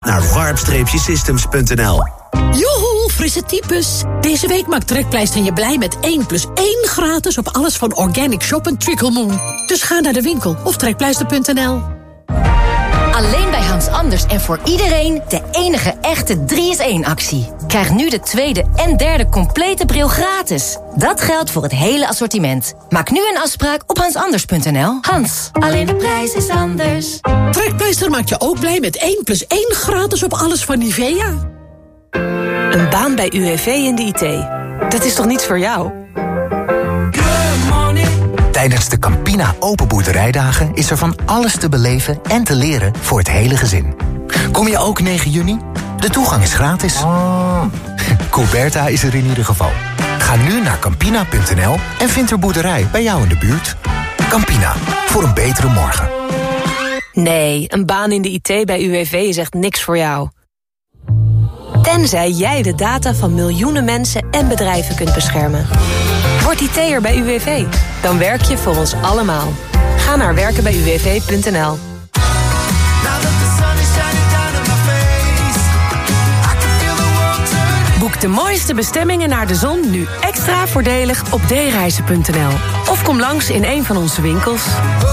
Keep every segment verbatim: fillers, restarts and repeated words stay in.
naar warp systems punt n l. Joehoe, frisse types. Deze week maakt Trekpleister je blij met één plus één gratis op alles van Organic Shop en Trickle Moon. Dus ga naar de winkel of trekpleister punt n l. Alleen bij Hans Anders en voor iedereen de enige echte drie in één actie. Krijg nu de tweede en derde complete bril gratis. Dat geldt voor het hele assortiment. Maak nu een afspraak op hans anders punt n l. Hans, alleen de prijs is anders. Trekpleister maakt je ook blij met één plus één gratis op alles van Nivea. Een baan bij U W V in de I T. Dat is toch niets voor jou? Tijdens de Campina Open Boerderijdagen is er van alles te beleven en te leren voor het hele gezin. Kom je ook negen juni? De toegang is gratis. Oh. Coberta is er in ieder geval. Ga nu naar campina punt n l en vind er boerderij bij jou in de buurt. Campina, voor een betere morgen. Nee, een baan in de I T bij U W V is echt niks voor jou. Tenzij jij de data van miljoenen mensen en bedrijven kunt beschermen. Word I T'er bij U W V. Dan werk je voor ons allemaal. Ga naar werken bij u w v punt n l. Boek de mooiste bestemmingen naar de zon nu extra voordelig op d reizen punt n l. Of kom langs in een van onze winkels.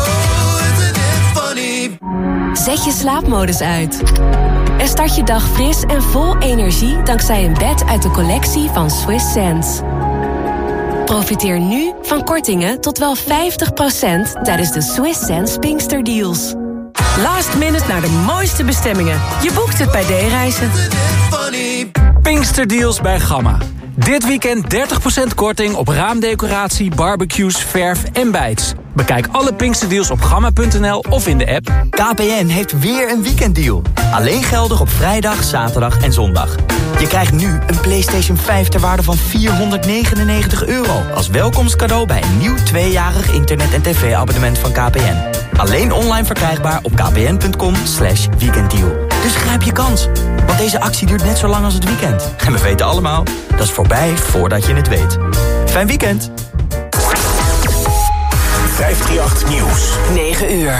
Zet je slaapmodus uit. En start je dag fris en vol energie dankzij een bed uit de collectie van Swiss Sense. Profiteer nu van kortingen tot wel vijftig procent tijdens de Swiss Sense Pinkster Deals. Last minute naar de mooiste bestemmingen. Je boekt het bij D-Reizen. Pinkster Deals bij Gamma. Dit weekend dertig procent korting op raamdecoratie, barbecues, verf en bijts. Bekijk alle Pinksterdeals op gamma punt n l of in de app. K P N heeft weer een weekenddeal. Alleen geldig op vrijdag, zaterdag en zondag. Je krijgt nu een PlayStation vijf ter waarde van vierhonderdnegenennegentig euro... als welkomstcadeau bij een nieuw tweejarig internet- en tv-abonnement van K P N. Alleen online verkrijgbaar op kpn punt com slash weekenddeal. Dus grijp je kans, want deze actie duurt net zo lang als het weekend. En we weten allemaal, dat is voorbij voordat je het weet. Fijn weekend! vijfhonderdachttien Nieuws. negen uur.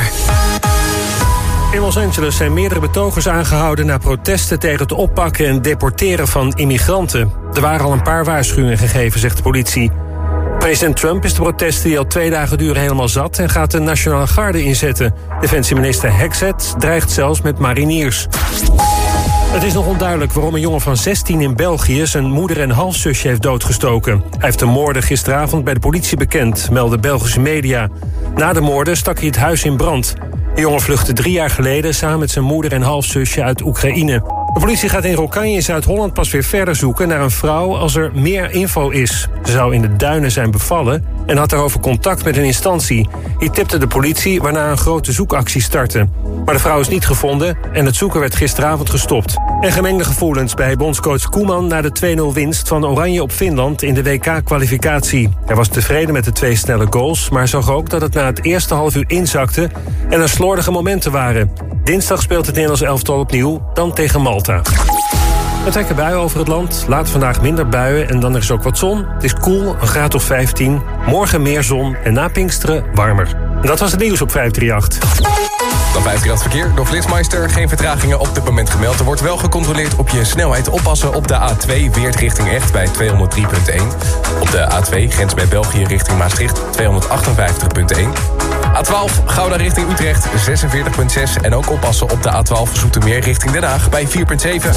In Los Angeles zijn meerdere betogers aangehouden na protesten tegen het oppakken en deporteren van immigranten. Er waren al een paar waarschuwingen gegeven, zegt de politie. President Trump is de protesten die al twee dagen duren helemaal zat en gaat de Nationale Garde inzetten. Defensieminister Hexet dreigt zelfs met mariniers. Het is nog onduidelijk waarom een jongen van zestien in België zijn moeder en halfzusje heeft doodgestoken. Hij heeft de moorden gisteravond bij de politie bekend, melden Belgische media. Na de moorden stak hij het huis in brand. De jongen vluchtte drie jaar geleden samen met zijn moeder en halfzusje uit Oekraïne. De politie gaat in Rokkanje in Zuid-Holland pas weer verder zoeken naar een vrouw als er meer info is. Ze zou in de duinen zijn bevallen en had daarover contact met een instantie. Die tipte de politie, waarna een grote zoekactie startte. Maar de vrouw is niet gevonden en het zoeken werd gisteravond gestopt. En gemengde gevoelens bij bondscoach Koeman na de twee nul winst van Oranje op Finland in de W K-kwalificatie. Hij was tevreden met de twee snelle goals, maar zag ook dat het na het eerste half uur inzakte en er slordige momenten waren. Dinsdag speelt het Nederlands elftal opnieuw, dan tegen Malta. Er trekken buien over het land. Later vandaag minder buien en dan is er ook wat zon. Het is koel, een graad of vijftien. Morgen meer zon en na Pinksteren warmer. En dat was het nieuws op vijfhonderdachttien. Dan vijfhonderdachttien Verkeer door Flitsmeister. Geen vertragingen op dit moment gemeld. Er wordt wel gecontroleerd op je snelheid. Oppassen op de A twee Weert richting Echt bij tweehonderddrie komma één. Op de A twee grens bij België richting Maastricht tweehonderdachtenvijftig komma één. A twaalf Gouda richting Utrecht zesenveertig komma zes. En ook oppassen op de A twaalf Zoetermeer richting Den Haag bij vier komma zeven.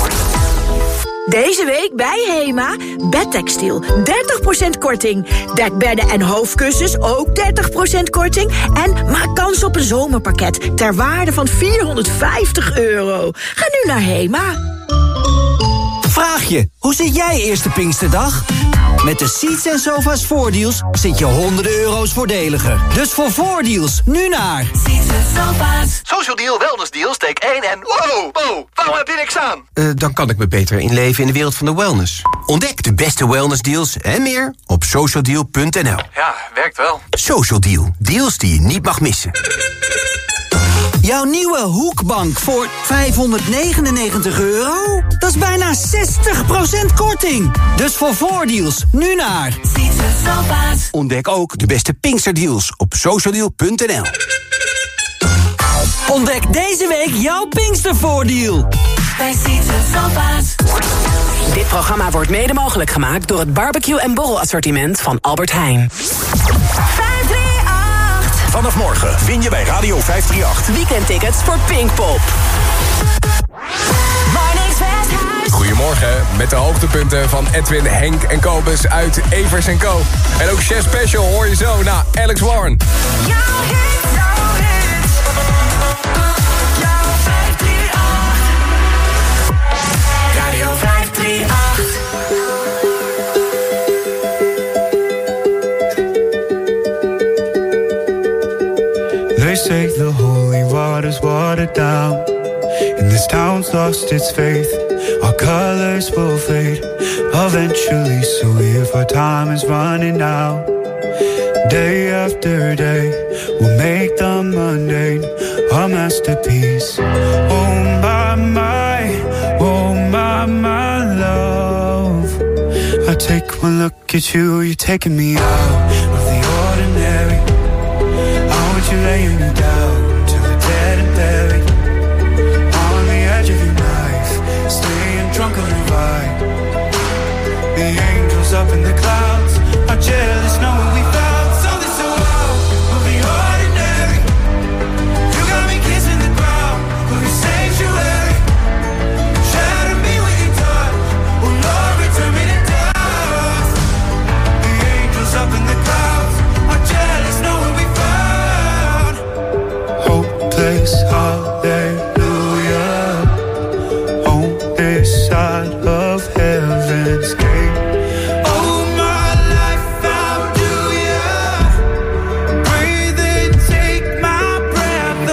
Deze week bij Hema, bedtextiel, dertig procent korting. Dekbedden en hoofdkussens, ook dertig procent korting. En maak kans op een zomerpakket ter waarde van vierhonderdvijftig euro. Ga nu naar Hema. Vraag je, hoe zit jij eerste Pinksterdag? Met de Seats en Sofa's voordeals zit je honderden euro's voordeliger. Dus voor voordeals, nu naar Seats en Sofa's. Social Deal, Wellness Deal, steek één en... Wow, wow, waarom heb je niks aan? Uh, dan kan ik me beter inleven in de wereld van de wellness. Ontdek de beste wellness deals en meer op social deal punt n l. Ja, werkt wel. Social Deal, deals die je niet mag missen. Jouw nieuwe hoekbank voor vijfhonderdnegenennegentig euro? Dat is bijna zestig procent korting. Dus voor voordeals, nu naar Seats en Sofa's. Ontdek ook de beste Pinksterdeals op social deal punt n l. Ontdek deze week jouw Pinkstervoordeel. bij Citroën. Dit programma wordt mede mogelijk gemaakt door het barbecue- en borrelassortiment van Albert Heijn. Vanaf morgen win je bij Radio vijfhonderdachtendertig. Weekendtickets voor Pinkpop. Goedemorgen, met de hoogtepunten van Edwin, Henk en Kobus uit Evers en Co. En ook Chef Special hoor je zo na Alex Warren. Radio vijfhonderdachtendertig. They say the holy water's watered down, and this town's lost its faith. Our colors will fade eventually, so if our time is running out, day after day, we'll make the mundane a masterpiece. Oh my, my, oh my, my love, I take one look at you, you're taking me out of the ordinary. I want you laying me down till we're dead and buried, on the edge of your knife, staying drunk on the ride. The angels up in the clouds are jealous knowing we found something so out of the ordinary. You got me kissing the ground of your sanctuary. Shatter me with your touch, oh Lord, return me to dust. The angels up in the clouds are jealous knowing we found hopeless hallelujah on this side of heaven's gate. Oh my life, how do you breathe and take my breath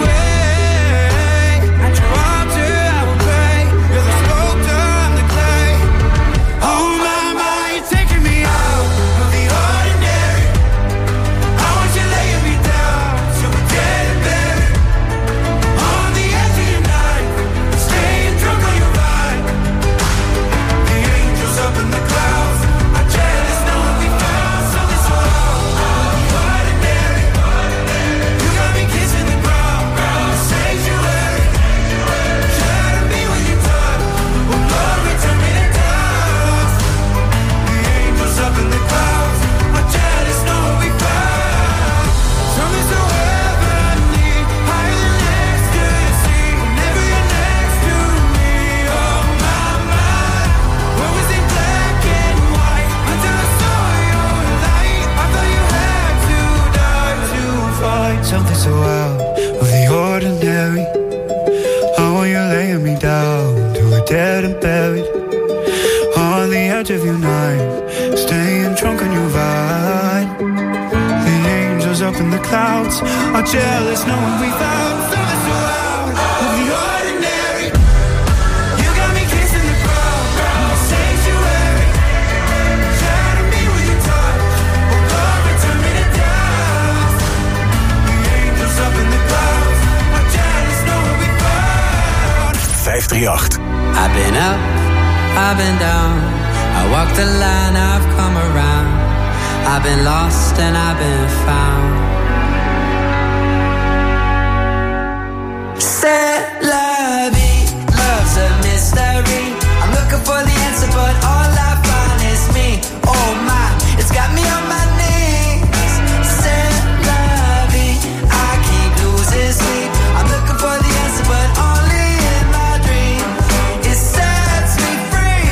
away? At your altar I will pray, you're the sculptor, I'm the clay. Oh my, my, you're taking me out of the ordinary. I want you laying me down till we're dead and buried, on the edge of your knife, staying drunk on your ride. The angels up in the clouds are jealous knowing we found something so ordinary. You got me kissing the ground, ground sanctuary. Shatter me with your touch, oh Lord, return me to dust. The angels up in the clouds are jealous knowing we found something so heavenly, higher than ecstasy. Whenever you're next to me, oh my, my. What was it black and white until I saw your light? I thought you had to die to find something so out of the ordinary. I want you laying me down till we're dead and buried, on the edge of your knife, staying drunk on your ride. The angels up in the clouds are jealous knowing we found something so out of the ordinary. You got me kissing the ground, ground sanctuary. Shatter me with your touch, oh Lord, return me to dust. The angels up in the clouds are jealous knowing we found vijfhonderdachtendertig. I've been up, I've been down, I walked the line, I've come around. I've been lost and I've been found. C'est la vie, love's a mystery. I'm looking for the answer, but all I find is me. Oh my, it's got me on my knees. C'est la vie, I keep losing sleep. I'm looking for the answer, but only in my dreams. It sets me free.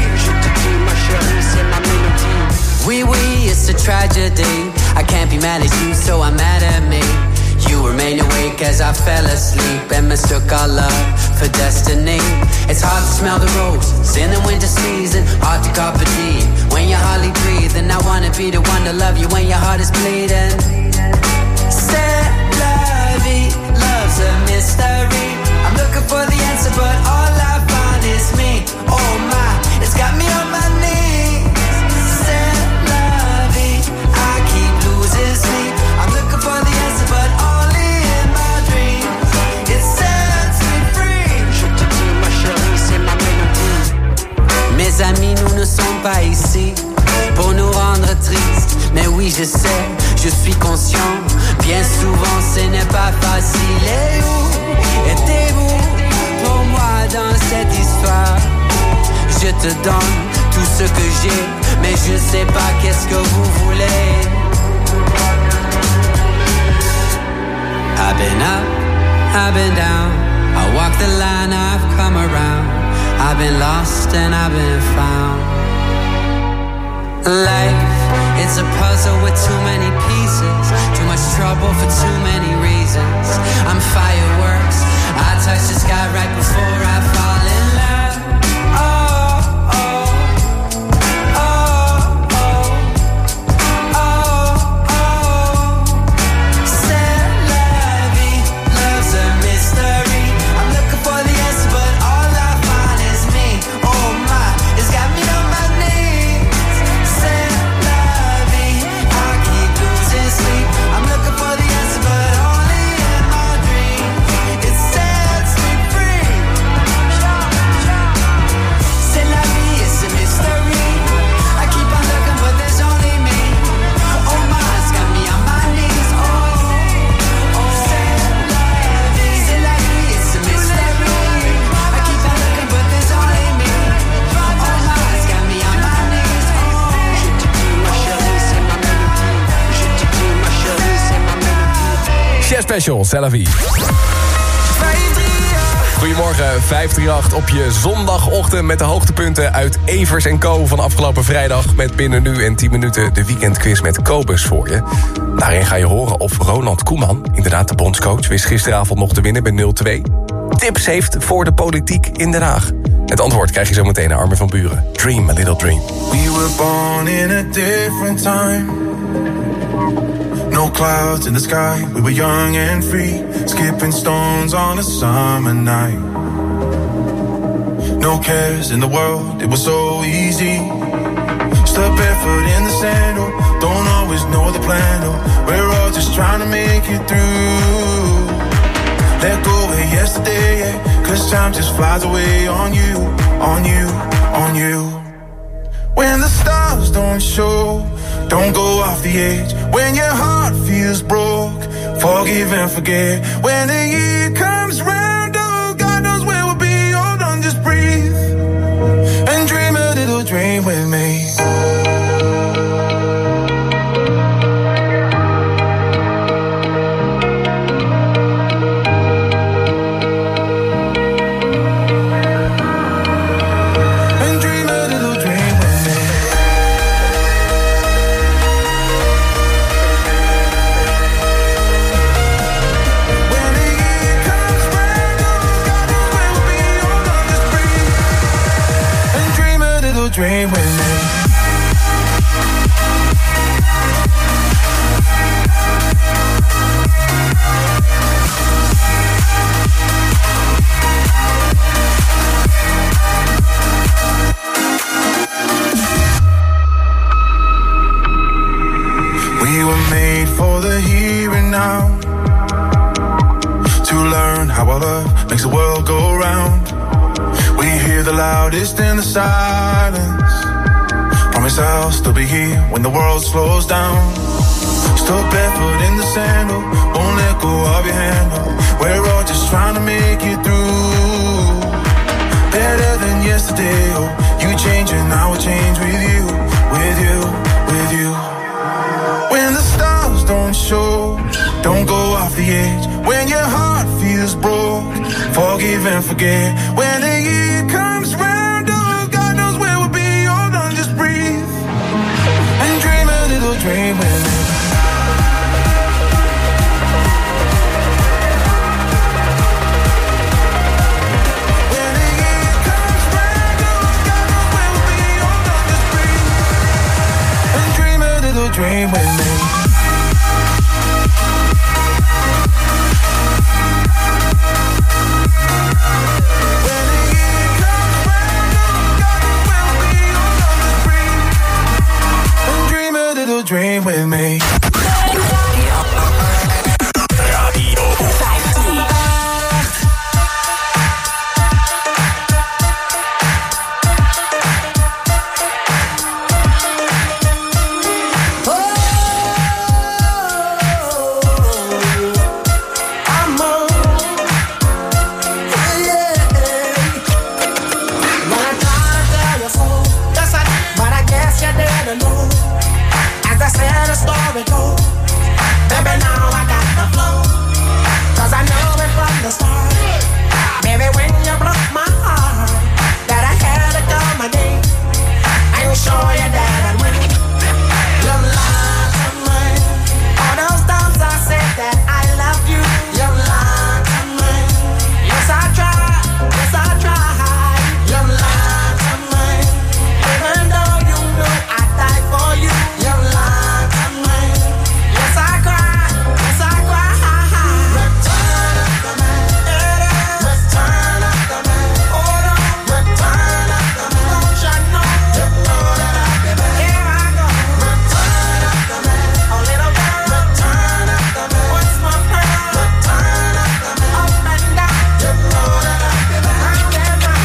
Oui, oui, it's a tragedy. I can't be mad at you, so I'm mad at me. You remain awake as I fell asleep and mistook our love for destiny. It's hard to smell the roses in the winter season, hard to carpe diem when you're hardly breathing. I wanna be the one to love you when your heart is bleeding. C'est la vie, love's a mystery. I'm looking for the answer, but all I find is me. Oh my, it's got me on my knees. C'est la vie, I keep losing sleep. I'm looking for the answer, but only in my dreams. It sets me free. Je te dis, ma chérie, c'est ma mélodie. Mes amis, nous ne sommes pas ici pour nous rendre tristes. Mais oui, je sais, je suis conscient. Bien souvent, ce n'est pas facile. Et où étiez-vous pour moi? crois dans cette histoire. Je te donne tout ce que j'ai, mais je sais pas qu'est-ce que vous voulez. I've been up, I've been down, I walk the line, I've come around. I've been lost and I've been found. Life, it's a puzzle with too many pieces, too much trouble for too many reasons. I'm fireworks, I touch the sky right before I fall in love. Oh, oh, oh, oh, oh, oh. C'est la vie, love's a mystery. I'm looking for the answer, but all I find is me. Oh my, it's got me on my knees. C'est la vie, I keep losing sleep. I'm looking for the answer, but only in my dream. It sets me free. C'est la vie, it's a mystery. I keep on looking, but there's only me. Oh my, it's got me on my knees. Oh, oh. C'est la vie, c'est la vie, it's a mystery. I keep on looking, but there's only me. Oh my, it's got me on my knees. Je te dis, ma chérie, c'est ma mélodie. Je te dis, ma chérie, c'est ma mélodie. Chef Special, c'est la vie. Goedemorgen, vijf drie acht op je zondagochtend met de hoogtepunten uit Evers en Co. van afgelopen vrijdag. Met binnen nu en tien minuten de weekendquiz met Kobus voor je. Daarin ga je horen of Ronald Koeman, inderdaad de bondscoach, wist gisteravond nog te winnen bij nul twee. Tips heeft voor de politiek in Den Haag. Het antwoord krijg je zo meteen naar Armin van Buuren. Dream a little dream. We were born in a different time. No clouds in the sky, we were young and free, skipping stones on a summer night. No cares in the world, it was so easy. Step barefoot in the sandal, don't always know the plan, oh, we're all just trying to make it through. Let go of yesterday, yeah, cause time just flies away on you, on you, on you. When the stars don't show, don't go off the edge. When your heart feels broke, forgive and forget. When the year comes round, oh, God knows where we'll be. Hold on, just breathe and dream a little dream with me. Dream with me. We were made for the here and now, to learn how our love makes the world go round. We hear the loudest in the silence. Promise I'll still be here when the world slows down. Still barefoot in the sandal, won't let go of your handle. We're all just trying to make it through. Better than yesterday, oh, you change and I will change with you, with you, with you. When the stars don't show, don't go off the edge. When your heart feels broke, forgive and forget. When the year comes round, oh, God knows where we'll be. Hold on, just breathe and dream a little dream with me. When the year comes round, oh, God knows where we'll be. Hold on, just breathe and dream a little dream with me. Dream with me. Radio vijftien. Oh, better know. As I said, the story goes. Baby, now I got the flow. Cause I know it from the start. Baby, when you broke my heart, that I had to come a day and show you that I'd win. You lied to me. All those times I said that I loved you. You lied to me. Yes, I tried. Yes, I tried. You lied to me. Even though you knew I'd die for you. You lied to me. Yes, I cried. Yes, I cried. Return of the man. Return of the man. Hold on. Return of the man. Don't you know? You know that I'll be back. Here I go. Return of the man. A little girl. Return of the man. What's my prayer? Return of the man. Up and down. You know that I'll be back. Round and round.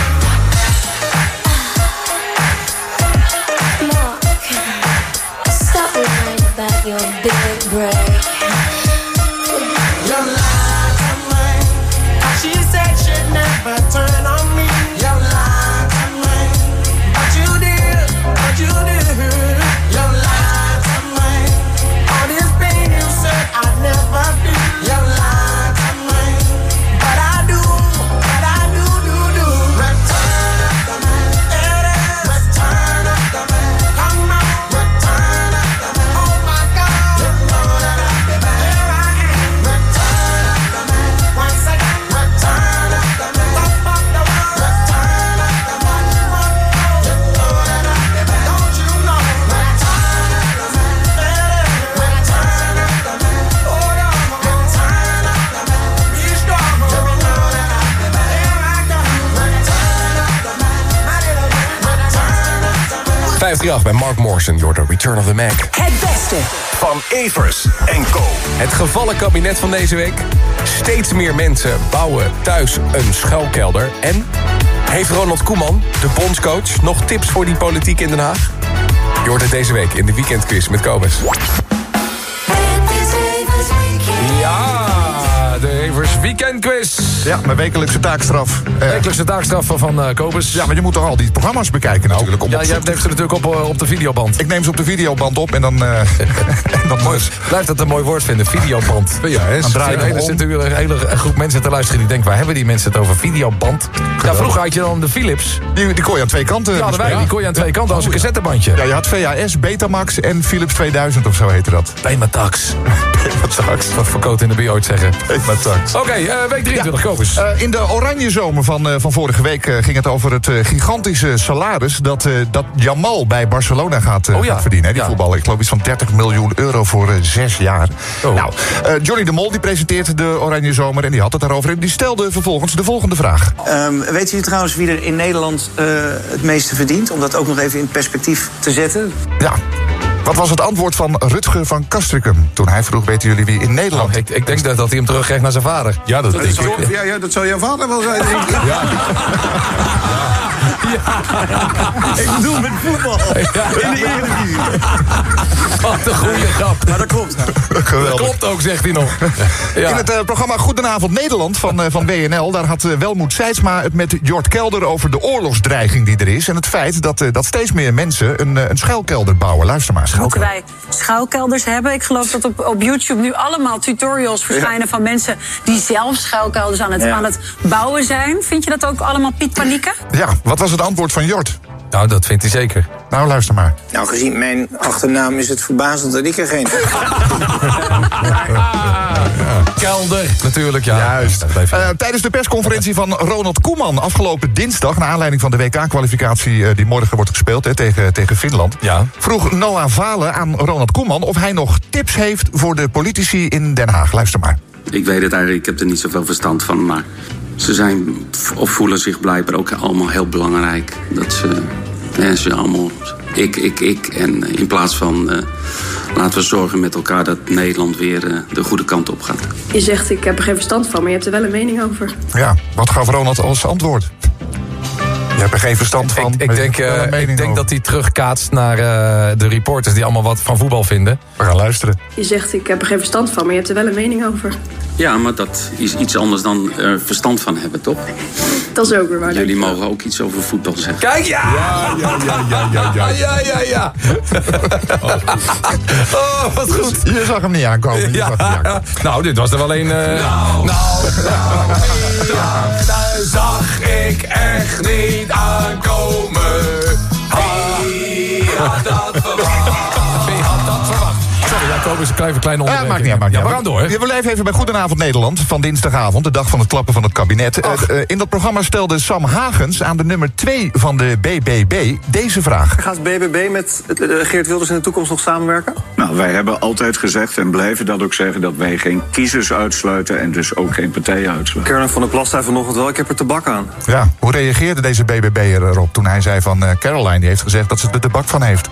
Mark, stop lying about your big break. You lied to me. She said she'd never turn on me. You lied to me. But you did. But you did. You lied to me. All this pain you said I'd never feel. You lied to me. But I do. But I do, do, do. Return of the man. It is. Return of the man. Come on. Return of the man. Oh my God. You know that I'll be back. Here I am. Return of the man. Once again. Return of the man. Top of the world. Return of the man. You know that I'll be back. Don't you know? Return of the man. It is. Return of the man. Hold on. Return of the man. Be strong. You know that I'll be back. Here I go. Return of the man. My little man. Return of the man. vijf drie acht bij Mark Morrison, door de Return of the Mac. Het beste van Evers en Co. Het gevallen kabinet van deze week. Steeds meer mensen bouwen thuis een schuilkelder. En heeft Ronald Koeman, de bondscoach, nog tips voor die politiek in Den Haag? Je hoort het deze week in de weekendquiz met Kobus. Ja, de Evers Weekendquiz. Ja, mijn wekelijkse taakstraf. Eh, Wekelijkse taakstraf van uh, Kobus. Ja, maar je moet toch al die programma's bekijken natuurlijk. Om Ja, op jij zoek te- neemt ze natuurlijk op, uh, op de videoband. Ik neem ze op de videoband op en dan... eh, en dan Mooi. Blijft dat een mooi woord vinden, videoband. Ja, hè, Dan draai je hem er om. zit nu een hele groep mensen te luisteren die denken, waar hebben die mensen het over? Videoband. Ja, vroeger had je dan de Philips. Die, die kon je aan twee kanten. Ja, hadden wij, die kon je aan twee kanten als een Oh, ja. cassettebandje. Ja, je had V H S, Betamax en Philips tweeduizend of zo heette dat. Betamax. Betamax. Wat voor Coat in de B ooit zeggen. Betamax. Oké, uh, week drieëntwintig, Kobus. Uh, in de oranje zomer van, uh, van vorige week uh, ging het over het uh, gigantische salaris dat, uh, dat Jamal bij Barcelona gaat, uh, Oh ja. gaat verdienen. Hè, die Ja. voetballer. Ik geloof iets van dertig miljoen euro voor uh, zes jaar. Oh. Nou, uh, Johnny de Mol die presenteert de oranje zomer en die had het daarover. En die stelde vervolgens de volgende vraag. Um, weet u trouwens wie er in Nederland uh, het meeste verdient? Om dat ook nog even in perspectief te zetten. Ja. Wat was het antwoord van Rutger van Castricum toen hij vroeg, weten jullie wie in Nederland... Oh, ik, ik denk dat, dat hij hem terugkrijgt naar zijn vader. Ja, dat, Dat denk is ik. toch- ja, ja, dat zou jouw vader wel zijn, denk ik. Ja. Ik bedoel met voetbal. In de Eredivisie. Wat een goede grap. Maar dat klopt. Geweldig. Dat klopt ook, zegt hij nog. Ja. In het uh, programma Goedenavond Nederland van, uh, van W N L... daar had uh, Welmoed Seidsma het met Jort Kelder over de oorlogsdreiging die er is... en het feit dat, uh, dat steeds meer mensen een, uh, een schuilkelder bouwen. Luister maar. Moeten wij schuilkelders hebben? Ik geloof dat op, op YouTube nu allemaal tutorials verschijnen... van mensen die zelf schuilkelders aan het, Ja. aan het bouwen zijn. Vind je dat ook allemaal Piet Panieken? Ja, wat was het antwoord van Jort? Nou, dat vindt hij zeker. Nou, luister maar. Nou, gezien mijn achternaam is het verbazend dat ik er geen... Kelder, natuurlijk, ja. Juist. Uh, tijdens de persconferentie van Ronald Koeman afgelopen dinsdag... naar aanleiding van de W K-kwalificatie uh, die morgen wordt gespeeld hè, tegen, tegen Finland... Ja. vroeg Noah Valen aan Ronald Koeman of hij nog tips heeft voor de politici in Den Haag. Luister maar. Ik weet het eigenlijk, ik heb er niet zoveel verstand van, maar ze zijn of voelen zich blijkbaar ook allemaal heel belangrijk. Dat ze, hè, ze allemaal ik, ik, ik. En in plaats van uh, laten we zorgen met elkaar dat Nederland weer uh, de goede kant op gaat. Je zegt, ik heb er geen verstand van, maar je hebt er wel een mening over. Ja, wat gaf Ronald als antwoord? Je hebt er geen verstand van. Ik, ik denk, uh, ik denk dat hij terugkaatst naar uh, de reporters die allemaal wat van voetbal vinden. We gaan luisteren. Je zegt, ik heb er geen verstand van, maar je hebt er wel een mening over. Ja, maar dat is iets anders dan er verstand van hebben, toch? Dat is ook weer waar. Jullie mogen ook iets over voetbal zeggen. Kijk, ja! Ja, ja, ja, ja, ja, ja. Ja, ja, ja. Oh, wat goed. Je zag hem niet aankomen. Je Ja. zag hem niet aankomen. Nou, dit was er wel een... Uh... Nou, nou, daar zag ik echt niet aankomen. Wie had dat verwacht? Wie had dat verwacht? Sorry, ja, Koop is een klein, klein Ja, onderwerp. maakt niet uit, maakt niet Ja, we uit. gaan door. Ja, we blijven even bij Goedenavond Nederland van dinsdagavond, de dag van het klappen van het kabinet. Uh, uh, in dat programma stelde Sam Hagens aan de nummer twee van de B B B deze vraag. Gaat B B B met uh, Geert Wilders in de toekomst nog samenwerken? Nou, wij hebben altijd gezegd en blijven dat ook zeggen dat wij geen kiezers uitsluiten en dus ook geen partijen uitsluiten. Kernel van der Plas zei vanochtend wel, ik heb er tabak aan. Ja, hoe reageerde deze B B B'er erop toen hij zei van uh, Caroline, die heeft gezegd dat ze er tabak van heeft?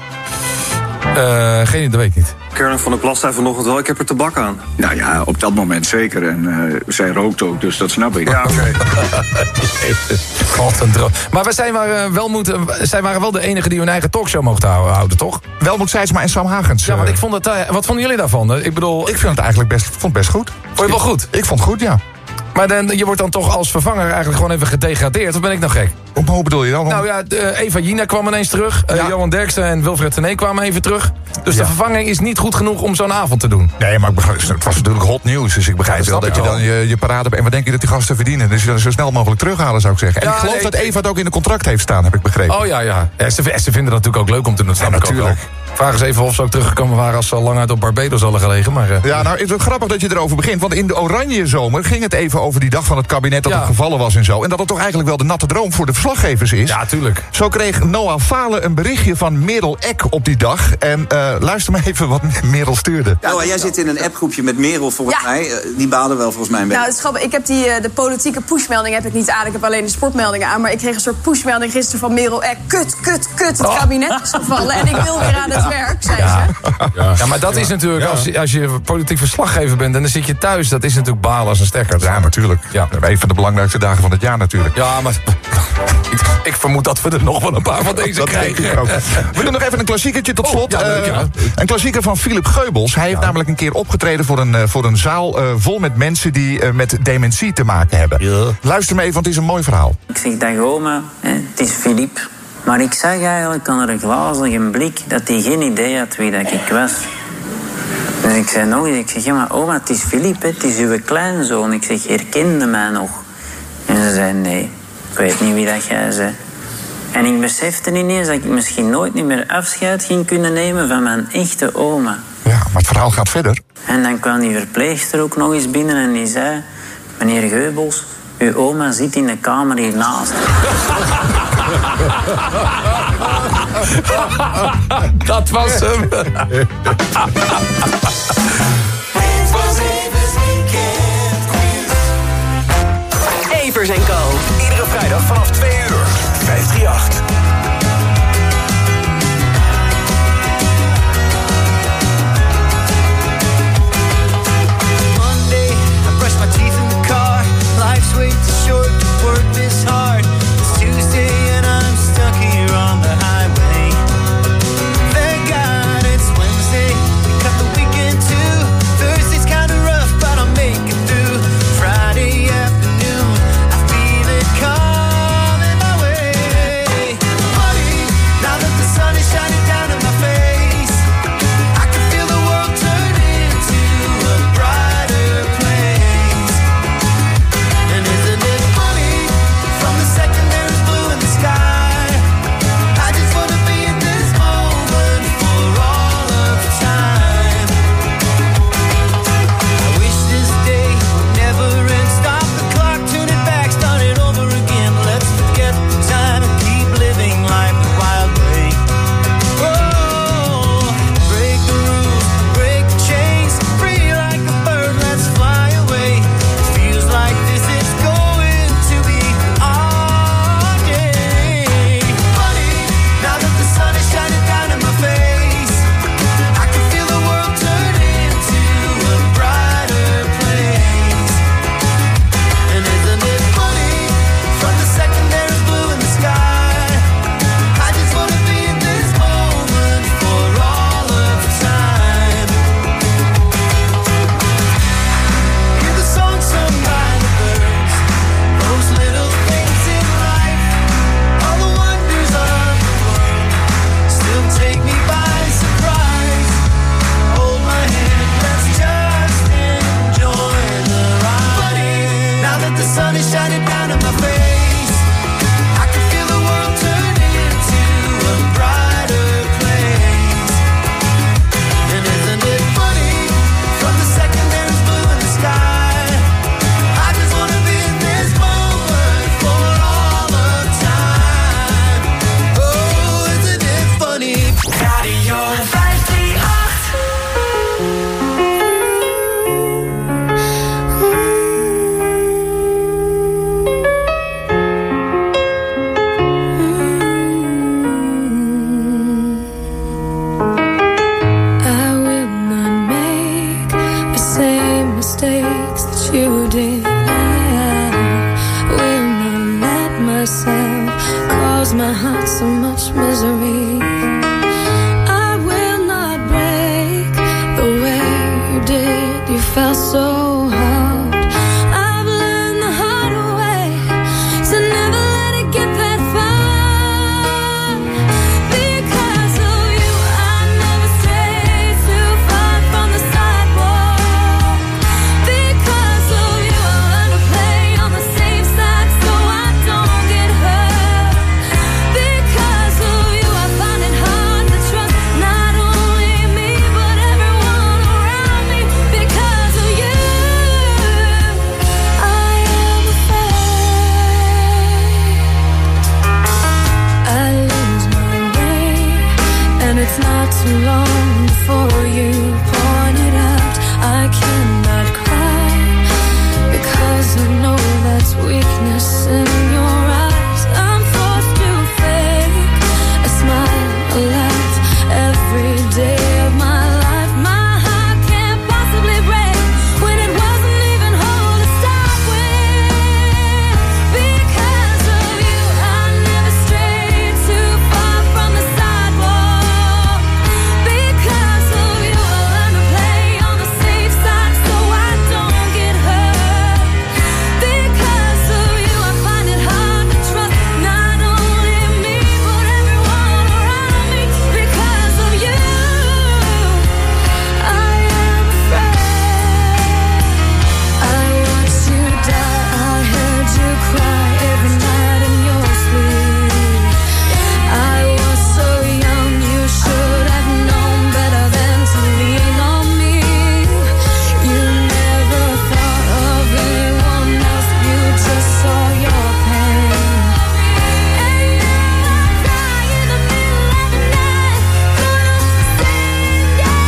Uh, geen idee, dat weet ik niet. Kernel van der Plas zei vanochtend wel, ik heb er tabak aan. Nou ja, op dat moment zeker. En uh, zij rookt ook, dus dat snap ik. Ja, oké. Okay. God, een droom. Maar we zijn maar, uh, wel moeten, zij waren wel de enige die hun eigen talkshow mochten houden, toch? Welmoed Seidsma en Sam Hagens. Ja, want ik vond het... Uh, wat vonden jullie daarvan? Ik bedoel... Ik vind het eigenlijk best, vond het best goed. Vond je het wel goed? Ik vond het goed, ja. Maar dan, je wordt dan toch als vervanger eigenlijk gewoon even gedegradeerd? Of ben ik nou gek? Hoe bedoel je dan? Nou ja, uh, Eva Jinek kwam ineens terug. Uh, ja. Johan Derksen en Wilfred Tené kwamen even terug. Dus ja. de vervanging is niet goed genoeg om zo'n avond te doen. Nee, maar ik begrijp, het was natuurlijk hot nieuws. Dus ik begrijp ja, wel dat je dan je, je parade hebt. En wat denk je dat die gasten verdienen? Dus je dan zo snel mogelijk terughalen, zou ik zeggen. En ja, ik geloof nee, dat Eva het ook in de contract heeft staan, heb ik begrepen. Oh ja, ja. ja ze, ze vinden dat natuurlijk ook leuk om te doen. Ja, natuurlijk. Vraag eens even of ze ook teruggekomen waren als ze al lang uit op Barbados hadden gelegen. Maar, uh, ja, nou, het is grappig dat je erover begint. Want in de oranje zomer ging het even over die dag van het kabinet dat ja. het gevallen was en zo. En dat het toch eigenlijk wel de natte droom voor de verslaggevers is. Ja, tuurlijk. Zo kreeg Noah Falen een berichtje van Merel Eck op die dag. En uh, luister maar even wat Merel stuurde. Ja, Noah, jij zit in een appgroepje met Merel volgens ja. mij. Uh, die baden wel volgens mij een beetje. Nou, het is grappig. Ik heb die, uh, de politieke pushmelding heb ik niet aan. Ik heb alleen de sportmeldingen aan. Maar ik kreeg een soort pushmelding gisteren van Merel Eck. Kut, kut, kut. Het oh. kabinet is gevallen. En ik wil weer aan het werk, zei ja. ze. Ja. ja, maar dat is natuurlijk, ja. als, als je politiek verslaggever bent en dan zit je thuis, dat is natuurlijk balen als een stekker. Ja, natuurlijk. Ja. Een van de belangrijkste dagen van het jaar natuurlijk. Ja, maar ik, ik vermoed dat we er nog wel een paar van deze dat krijgen. Ook. We doen nog even een klassiekertje tot slot. Oh, ja, leuk, ja. uh, een klassieker van Philip Geubels. Hij heeft ja. namelijk een keer opgetreden voor een, uh, voor een zaal uh, vol met mensen die uh, met dementie te maken hebben. Ja. Luister me even, want het is een mooi verhaal. Ik zeg, dag oma, het is Philip. Maar ik zag eigenlijk aan haar glazige blik dat hij geen idee had wie dat ik was. Dus ik zei nog eens, ik zeg, ja maar oma, het is Philip, het is uw kleinzoon. Ik zeg, herkende mij nog? En ze zei, nee, ik weet niet wie dat jij zei. En ik besefte ineens dat ik misschien nooit niet meer afscheid ging kunnen nemen van mijn echte oma. Ja, maar het verhaal gaat verder. En dan kwam die verpleegster ook nog eens binnen en die zei, meneer Geubels, uw oma zit in de kamer hiernaast. Dat was hem. Evers en Co. Iedere vrijdag vanaf twee uur. vijf drie acht. Monday, I brush my teeth in the car. Life's way too short to work this hard. It's Tuesday and I'm stuck here on the highway. Thank God it's Wednesday. We cut the weekend too. Thursday's kinda rough, but I'll make it through. Friday afternoon, I feel it coming heart so much misery. I will not break the way you did. You felt so hard. I've learned the hard way to never let it get that far. Because of you, I never strayed too far from the sidewalk. Because of you, I learned to play on the safe side so I don't get hurt. Because of you, I find it hard to trust not only me but everyone around me. Because of you, I am afraid. I lose my way, and it's not too long before you point it out. I cannot cry because I know that's weakness in your eyes. I'm forced to fake a smile, a laugh every day of my life. My heart can't possibly break when it wasn't even whole to start with. Because of you, I never strayed too far from the sidewalk. Because of you, I learned to play on the safe side so I don't get hurt. Because of you, I find it hard to trust not only me but everyone around me. Because of you, I am afraid. I watched you die, I heard you cry every night in your sleep. I was so young, you should have known better than to lean on me. You never thought of anyone else, you just saw your pain. And now I cry in the middle of the night, gonna sing your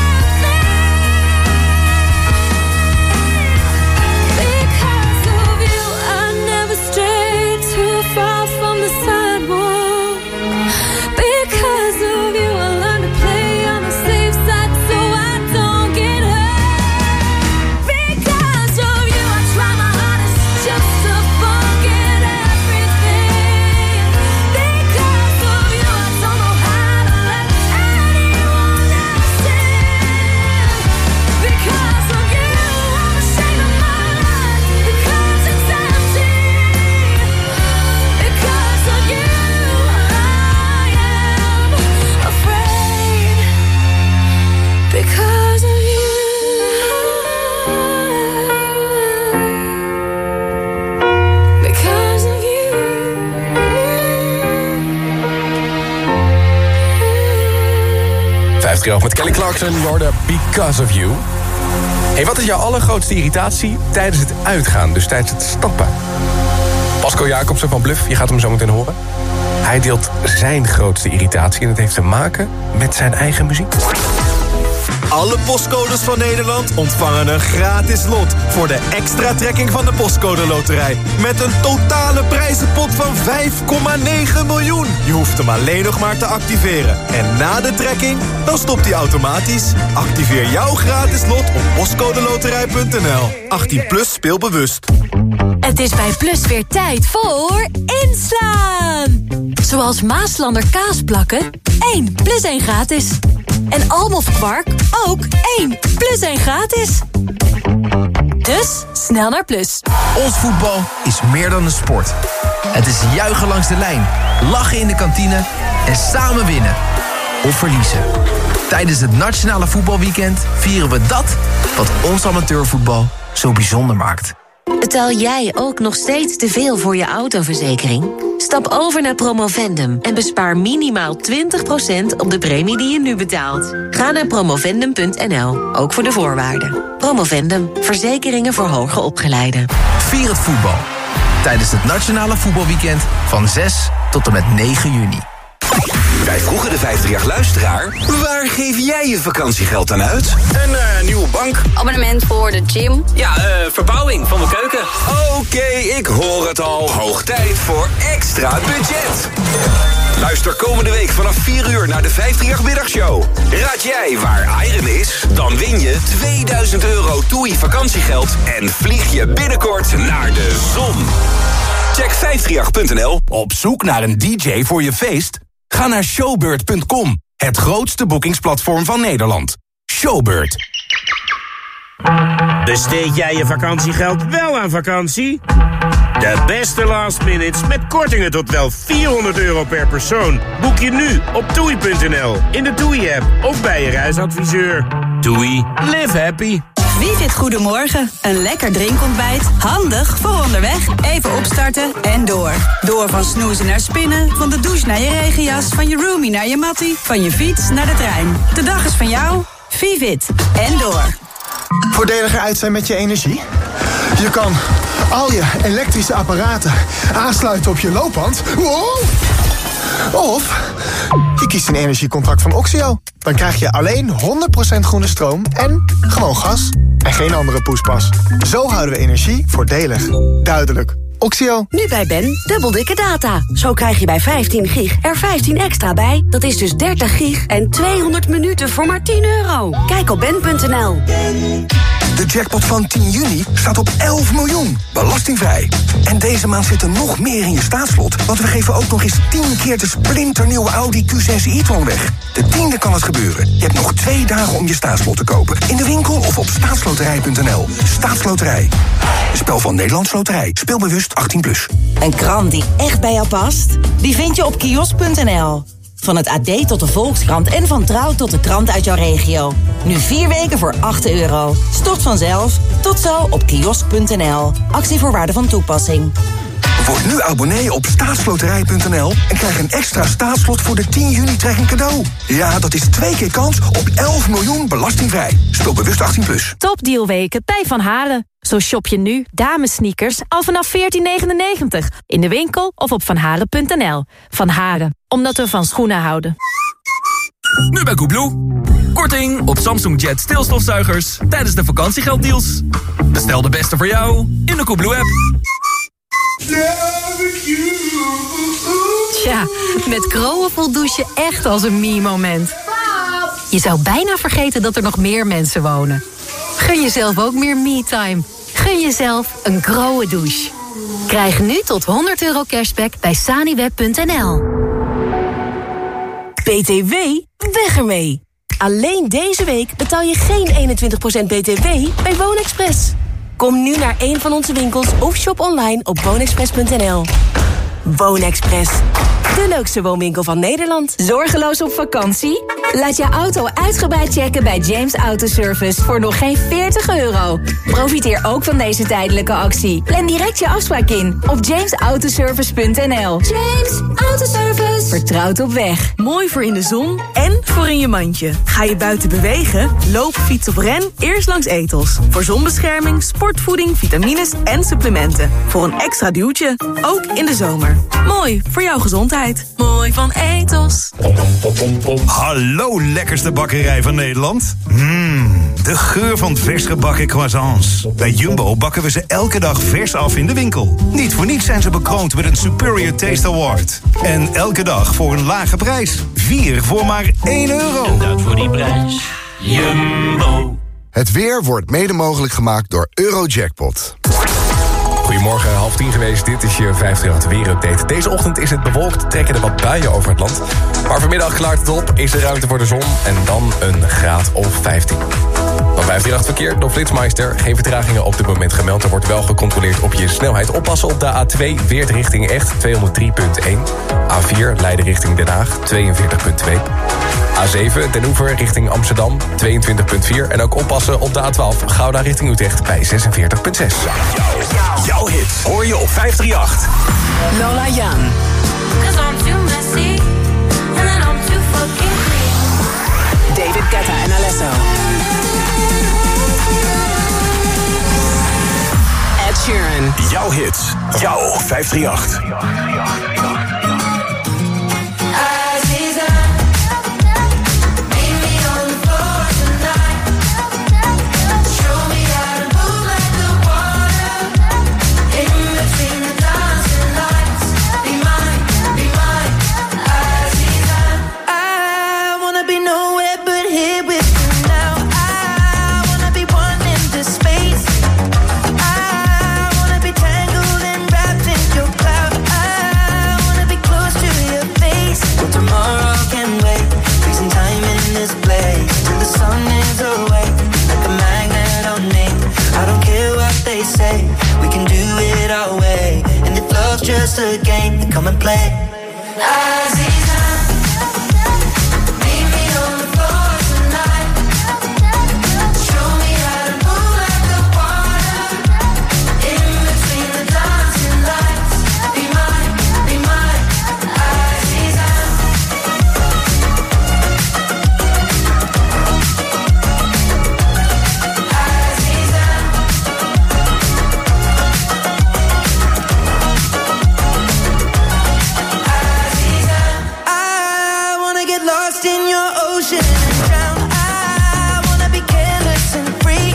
Because of you, I never strayed too far from the sidewalk. Because of you, I learned to play on the safe side so I don't get hurt. Because of you, I try my hardest just to forget everything. Because of you, I don't know how to let anyone else in. Because of you, I'm ashamed of my life because it's empty. Because of you, I am afraid. Because of you. Because of you. vijftig met Kelly Clarkson, je hoorde Because of You. Hey, wat is jouw allergrootste irritatie tijdens het uitgaan, dus tijdens het stappen? Pascal Jacobsen van Bluff, je gaat hem zo meteen horen. Hij deelt zijn grootste irritatie en het heeft te maken met zijn eigen muziek. Alle postcodes van Nederland ontvangen een gratis lot voor de extra trekking van de Postcode Loterij. Met een totale prijzenpot van vijf komma negen miljoen. Je hoeft hem alleen nog maar te activeren. En na de trekking, dan stopt hij automatisch. Activeer jouw gratis lot op postcodeloterij punt n l. achttien plus, speel bewust. Het is bij Plus weer tijd voor inslaan. Zoals Maaslander kaasplakken, één plus één gratis. En Almof kwark, ook één plus één gratis. Dus snel naar Plus. Ons voetbal is meer dan een sport. Het is juichen langs de lijn, lachen in de kantine en samen winnen. Of verliezen. Tijdens het Nationale Voetbalweekend vieren we dat wat ons amateurvoetbal zo bijzonder maakt. Betaal jij ook nog steeds te veel voor je autoverzekering? Stap over naar Promovendum en bespaar minimaal twintig procent op de premie die je nu betaalt. Ga naar promovendum punt n l, ook voor de voorwaarden. Promovendum, verzekeringen voor hoger opgeleiden. Vier het voetbal tijdens het Nationale Voetbalweekend van zes tot en met negen juni. Wij vroegen de vijftigjarig-luisteraar, waar geef jij je vakantiegeld aan uit? Een uh, nieuwe bank. Abonnement voor de gym. Ja, uh, verbouwing van de keuken. Oké, okay, ik hoor het al. Hoog tijd voor extra budget. Luister komende week vanaf vier uur naar de vijftigjarig-middagshow. Raad jij waar Iron is? Dan win je tweeduizend euro T U I vakantiegeld en vlieg je binnenkort naar de zon. Check vijf drie acht punt n l. Op zoek naar een D J voor je feest? Ga naar showbird punt com, het grootste boekingsplatform van Nederland. Showbird. Besteed jij je vakantiegeld wel aan vakantie? De beste last minutes met kortingen tot wel vierhonderd euro per persoon. Boek je nu op toei punt n l, in de TUI-app of bij je reisadviseur. TUI, live happy. Vivit Goedemorgen. Een lekker drinkontbijt. Handig voor onderweg. Even opstarten en door. Door van snoezen naar spinnen. Van de douche naar je regenjas. Van je roomie naar je mattie. Van je fiets naar de trein. De dag is van jou. Vivit. En door. Voordeliger uit zijn met je energie? Je kan al je elektrische apparaten aansluiten op je loopband. Wow! Of je kiest een energiecontract van Oxio. Dan krijg je alleen honderd procent groene stroom en gewoon gas. En geen andere poespas. Zo houden we energie voordelig. Duidelijk. Oxio. Nu bij Ben, dubbel dikke data. Zo krijg je bij vijftien gig er vijftien extra bij. Dat is dus dertig gig en tweehonderd minuten voor maar tien euro. Kijk op ben punt n l. De jackpot van tien juni staat op elf miljoen. Belastingvrij. En deze maand zit er nog meer in je staatslot. Want we geven ook nog eens tien keer de splinternieuwe Audi Q zes e-tron weg. De tiende kan het gebeuren. Je hebt nog twee dagen om je staatslot te kopen. In de winkel of op staatsloterij punt n l. Staatsloterij. Een spel van Nederlands Loterij. Speel bewust achttien plus. Een krant die echt bij jou past? Die vind je op kiosk punt n l. Van het A D tot de Volkskrant en van Trouw tot de krant uit jouw regio. Nu vier weken voor acht euro. Stort vanzelf. Tot zo op kiosk punt n l. Actievoorwaarden van toepassing. Word nu abonnee op staatsloterij punt n l en krijg een extra staatslot voor de tien juni trekking cadeau. Ja, dat is twee keer kans op elf miljoen belastingvrij. Speel bewust achttien plus. Topdealweken bij Van Haren. Zo shop je nu damesneakers al vanaf veertien negenennegentig. In de winkel of op vanharen punt n l. Van Haren, omdat we van schoenen houden. Nu bij Koebloe. Korting op Samsung Jet stilstofzuigers tijdens de vakantiegelddeals. Bestel de beste voor jou in de Koebloe-app. Tja, met Kroon voelt douchen echt als een me-moment. Je zou bijna vergeten dat er nog meer mensen wonen. Gun jezelf ook meer me-time. Gun jezelf een Grohe douche. Krijg nu tot honderd euro cashback bij saniweb punt n l. B T W? Weg ermee! Alleen deze week betaal je geen eenentwintig procent B T W bij WoonExpress. Kom nu naar een van onze winkels of shop online op woonexpress punt n l. WoonExpress. De leukste woonwinkel van Nederland. Zorgeloos op vakantie? Laat je auto uitgebreid checken bij James Autoservice voor nog geen veertig euro. Profiteer ook van deze tijdelijke actie. Plan direct je afspraak in op james autoservice punt n l. James Autoservice. Vertrouwd op weg. Mooi voor in de zon en voor in je mandje. Ga je buiten bewegen? Loop, fiets of ren? Eerst langs Ethos. Voor zonbescherming, sportvoeding, vitamines en supplementen. Voor een extra duwtje. Ook in de zomer. Mooi voor jouw gezondheid. Mooi van Ethos. Hallo, lekkerste bakkerij van Nederland. Mmm, de geur van vers gebakken croissants. Bij Jumbo bakken we ze elke dag vers af in de winkel. Niet voor niets zijn ze bekroond met een Superior Taste Award. En elke dag voor een lage prijs. Vier voor maar één euro. En dat voor die prijs. Jumbo. Het weer wordt mede mogelijk gemaakt door Eurojackpot. Goedemorgen, half tien geweest. Dit is je vijfhonderdachtig weerupdate. Deze ochtend is het bewolkt, trekken er wat buien over het land. Maar vanmiddag klaart het op, is er ruimte voor de zon en dan een graad of vijftien. Dan vijfhonderdachtig verkeer door Flitsmeister. Geen vertragingen op dit moment gemeld. Er wordt wel gecontroleerd op je snelheid. Oppassen op de A twee, Weert richting Echt, tweehonderddrie komma één. A vier, Leiden richting Den Haag, tweeënveertig komma twee. A zeven, Den Oever richting Amsterdam, tweeëntwintig komma vier. En ook oppassen op de A twaalf, Gouda richting Utrecht bij zesenveertig komma zes. Jouw hit hoor je op vijfhonderdachtig. Lola Young. David Guetta en Alesso. Ed Sheeran. Jouw hits, jouw vijfhonderdachtig. Tangled and wrapped in your clouds. just a game to come and play. Aziza, meet me on the floor tonight. Show me how to move like the water. In between the dancing lights. Be mine, be mine, Aziza. Lost in your ocean and drown. I wanna be careless and free.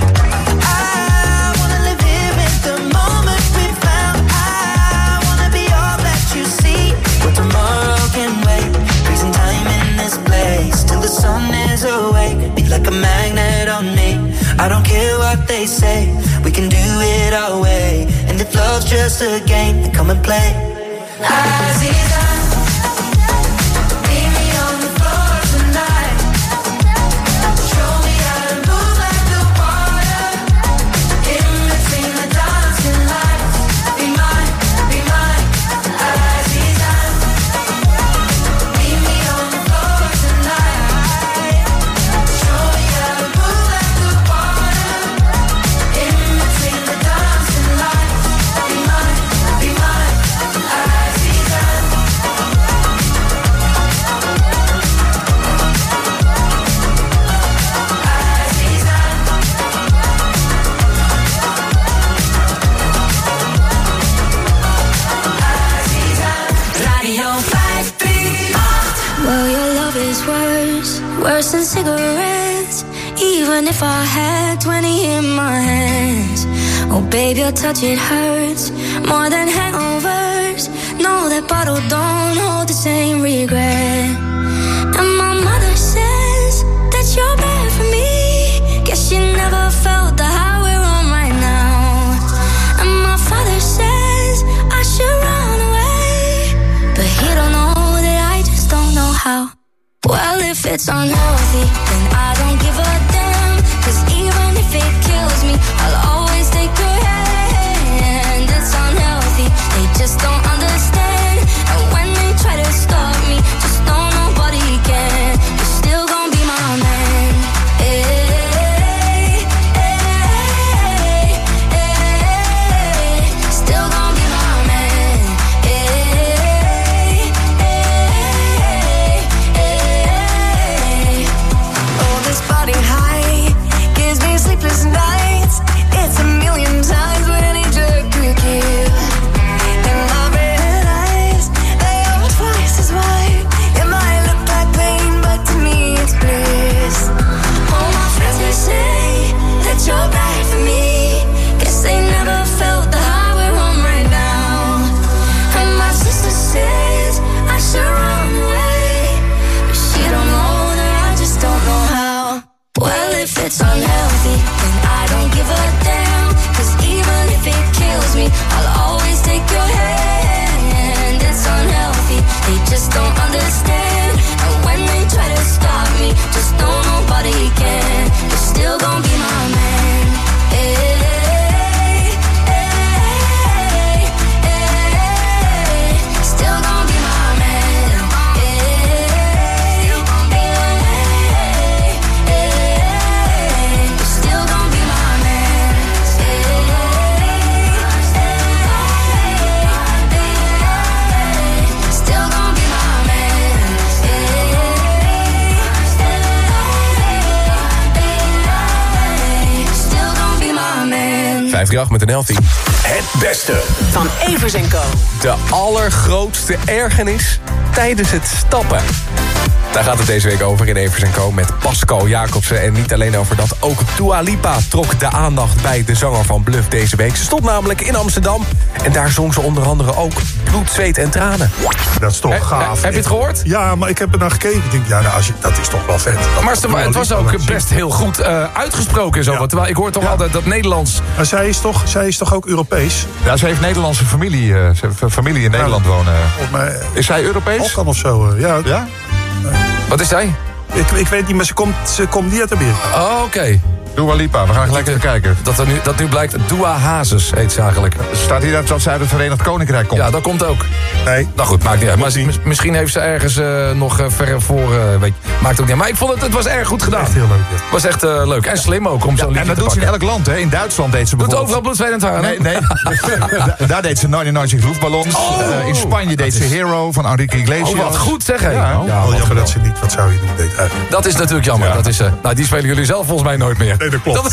I wanna live here in the moment we found. I wanna be all that you see. But tomorrow can wait. Freezing time in this place till the sun is awake. Be like a magnet on me. I don't care what they say. We can do it our way. And if love's just a game, then come and play. I see that. Worse than cigarettes. Even if I had twenty in my hands. Oh baby, your touch, it hurts more than hangovers. No, that bottle don't hold the same regret. And my mother says that you're bad for me. Guess she never felt the high we're on right now. And my father says I should run away, but he don't know that I just don't know how. Well, if it's unhealthy, then I don't give a damn. Cause even if it kills me, I'll always take your hand. It's unhealthy, they just don't understand. And when they try to stop me, just know nobody can. You're still gonna be my man. Hey, hey, hey, still gonna be my man. Hey, this body high gives me sleepless nights. It's a million times what any drug could give. And my red eyes, they are twice as wide. It might look like pain, but to me it's bliss. All my friends they say that you're bad for me. Guess they never felt the high we're on right now. And my sister says I should run away, but she don't know that I just don't know how. Well, if it's unhealthy, then I don't give a damn. Cause even if it kills me, I'll always take your hand. It's unhealthy, they just don't understand. And when they try to stop me, just know nobody can. You're still gonna be my man. Hey, hey, hey, still gonna be my man. Hey, still gonna be my man. Still gonna be my man. Still gonna be my man. vijf drie acht met een healthy. Het beste van Evers en Co. De allergrootste ergernis tijdens het stappen. Daar gaat het deze week over in Evers en Co. met Pascal Jacobsen. En niet alleen over dat, ook Dua Lipa trok de aandacht bij de zanger van Bluff deze week. Ze stond namelijk in Amsterdam en daar zong ze onder andere ook Bloed, Zweet en Tranen. Dat is toch He, gaaf. Heb je het gehoord? Ja, maar ik heb er naar gekeken. Ik denk, ja, nou, als je, dat is toch wel vet. Maar het, het was ook best heel goed uh, uitgesproken en zo. Ja. Terwijl ik hoor toch ja. altijd dat Nederlands... Maar zij is toch, zij is toch ook Europees? Ja, ze heeft Nederlandse familie. Uh, ze heeft familie in Nederland ja, wonen. Mij, is zij Europees? Balkan of zo, uh, ja. ja? Uh, Wat is zij? Ik, ik weet niet, maar ze komt, ze komt niet uit Amerika. Oh, oké. Okay. Dua Lipa, we gaan gelijk even kijken. Dat, er nu, dat nu blijkt, Dua Hazes heet ze eigenlijk. Staat hier dat zij uit het Verenigd Koninkrijk komt? Ja, dat komt ook. Nee. Nou goed, maakt niet uit. Maar mis- misschien heeft ze ergens uh, nog uh, ver voor... Uh, weet je, maakt ook niet uit. Maar ik vond het, het was erg goed gedaan. Echt heel leuk. Ja. Het was echt uh, leuk. En slim ook om Ja, zo'n liedje en dat te doet ze in pakken. elk land, hè? In Duitsland deed ze Doet bijvoorbeeld... overal bloed, zweet en tranen? Nee, nee. Da- daar deed ze negenennegentig luchtballons. Oh. Uh, in Spanje deed ze Hero van Enrique Iglesias. Oh, wat goed zeg, hè? Ja, Oh, Ja, wel wat jammer dat geweldig. ze niet Wat zou je doen deed eigenlijk. Dat is natuurlijk jammer. Ja. Dat is, uh, nou, die spelen jullie zelf volgens mij nooit meer. Nee, dat klopt.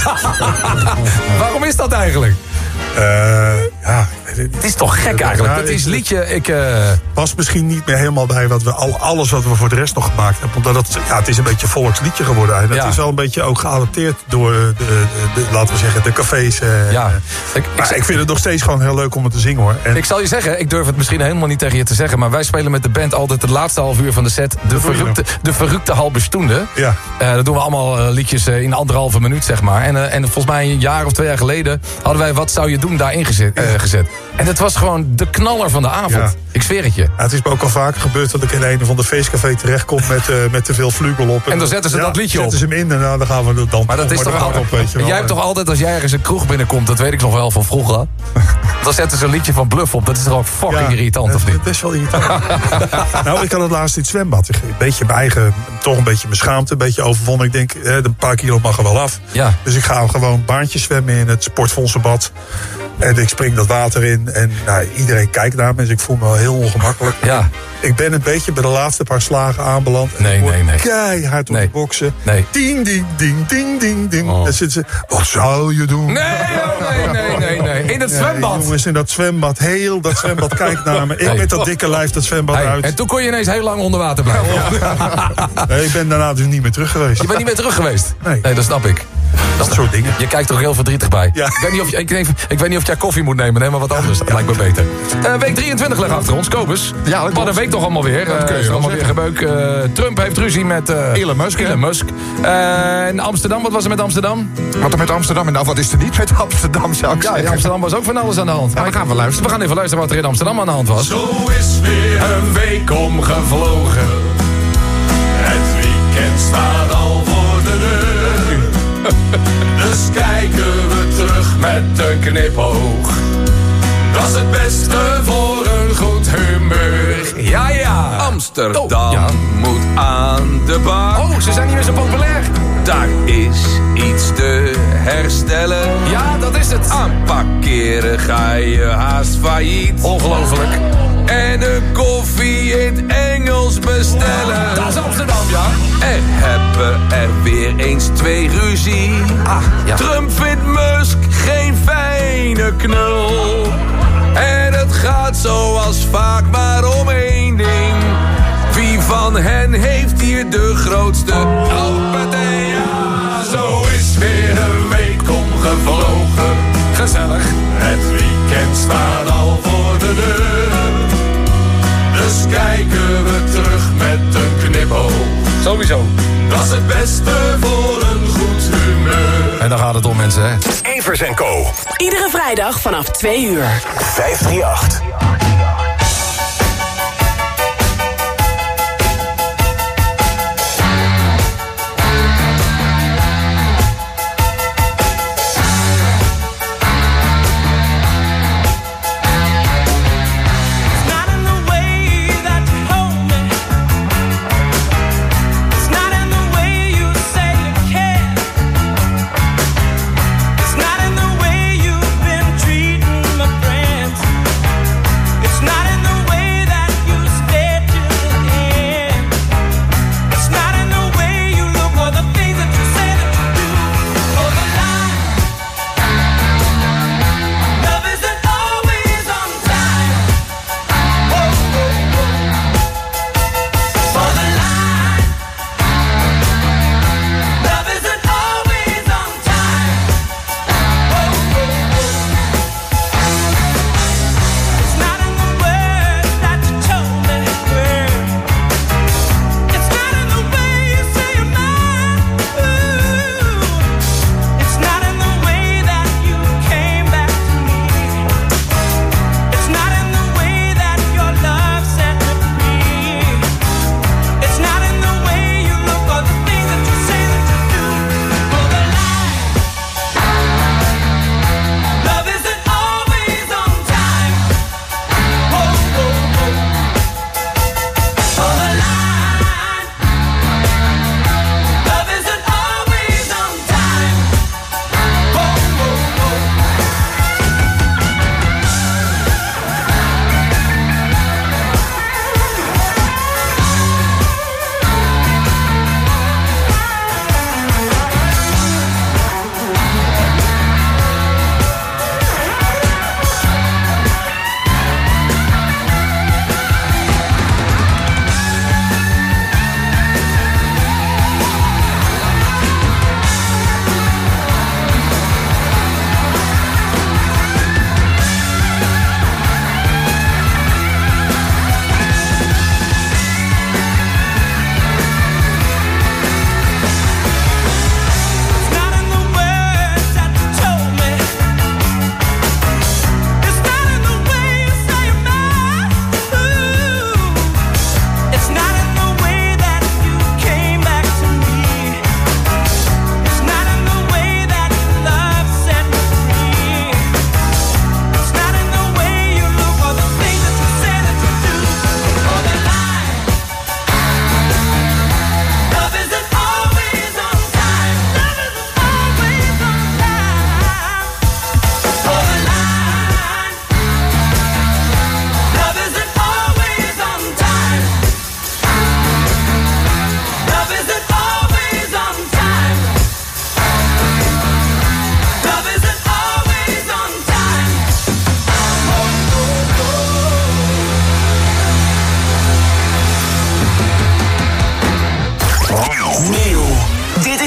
Waarom is dat eigenlijk? Uh, ja, ik weet het niet. Het is toch gek eigenlijk. Ja, Dat is ik- liedje... Ik, uh, Past misschien niet meer helemaal bij wat we, al, alles wat we voor de rest nog gemaakt hebben. Omdat het, ja, het is een beetje een volksliedje geworden. En het Ja. is wel een beetje ook geadopteerd door, de, de, de, laten we zeggen, de cafés. Uh, ja. Ik, maar ik, ik vind het nog steeds gewoon heel leuk om het te zingen, hoor. En ik zal je zeggen, ik durf het misschien helemaal niet tegen je te zeggen... maar wij spelen met de band altijd het laatste half uur van de set... de, verrukte, de verrukte halve stunde. Ja. Uh, dat doen we allemaal uh, liedjes uh, in anderhalve minuut, zeg maar. En, uh, en volgens mij een jaar of twee jaar geleden... hadden wij Wat zou je doen daarin gezet. Uh, gezet. En het was gewoon de knaller van de avond. Ja. Ik zweer het je. Ja, het is me ook al vaker gebeurd dat ik in een of ander feestcafé terechtkom met, uh, met te veel vlugel op. En dan zetten ze ja, dat liedje op. zetten ze hem in en nou, dan gaan we dan. Maar dat is toch hard al, op, weet je wel. jij hebt toch altijd, als jij ergens een kroeg binnenkomt... dat weet ik nog wel van vroeger... dan zetten ze een liedje van Bluff op. Dat is toch ook fucking Ja, irritant, of dat is niet? best wel irritant. Nou, ik had het laatst in het zwembad. Een beetje mijn eigen, toch een beetje mijn schaamte, een beetje overwonnen. Ik denk, eh, een paar kilo mag er wel af. Ja. Dus ik ga gewoon baantjes zwemmen in het sportfondsenbad. En ik spring dat water in. En nou, iedereen kijkt naar me, dus ik voel me wel heel ongemakkelijk. Ja. Ik ben een beetje bij de laatste paar slagen aanbeland. En Nee, ik word nee, nee. keihard op Nee. de boksen. Nee. Ding, ding, ding, ding, ding, ding. Oh. Dan zitten ze, wat zou je doen? Nee, oh, nee, nee, nee, nee. In het Nee, zwembad. jongens, in dat zwembad. Heel dat zwembad kijkt naar me. Ik Hey. met dat dikke lijf dat zwembad Hey, uit. en toen kon je ineens heel lang onder water blijven. Nee, ik ben daarna dus niet meer terug geweest. Je bent niet meer terug geweest? Nee. Nee, dat snap ik. Dat soort dingen. Je kijkt er ook heel verdrietig bij. Ja. Ik, weet niet of je, ik, weet, ik weet niet of jij koffie moet nemen. Neem maar wat anders. Dat lijkt me beter. Uh, week drieëntwintig ligt achter ons. Kobus. Ja, dat Wat een week toch allemaal weer. Dat kun je Uh, is wel allemaal weer gebeuk. Uh, Trump heeft ruzie met uh, Elon Musk, Elon hè? Musk. Uh, en Amsterdam, wat was er met Amsterdam? Wat er met Amsterdam en nou, wat is er niet met Amsterdam, zou ik Ja, in zeggen. Amsterdam was ook van alles aan de hand. Ja, we gaan wel luisteren. We gaan even luisteren wat er in Amsterdam aan de hand was. Zo is weer een week omgevlogen. Het weekend staat al voor de deur. Dus kijken we terug met een knipoog. Dat is het beste voor een goed humeur. Ja, ja. Amsterdam Oh, ja. moet aan de bak. Oh, ze zijn niet meer zo populair. Daar is iets te herstellen. Ja, dat is het. Aan parkeren ga je haast failliet. Ongelooflijk. En een koffie in het Engels bestellen. Dat is Amsterdam, ja. Er hebben er weer eens twee ruzie. Ah, ja. Trump vindt Musk geen fijne knul. En het gaat zoals vaak maar om één ding. Wie van hen heeft hier de grootste opening? Ja, zo is weer een week omgevlogen. Gezellig. Het weekend staat al voor de deur. Dus kijken we terug met een knipoog. Sowieso. Dat is het beste voor een goed humeur. En dan gaat het om, mensen, hè. Evers en Co. Iedere vrijdag vanaf twee uur. vijfhonderdachtendertig. It's not in the way you've been treating my friends.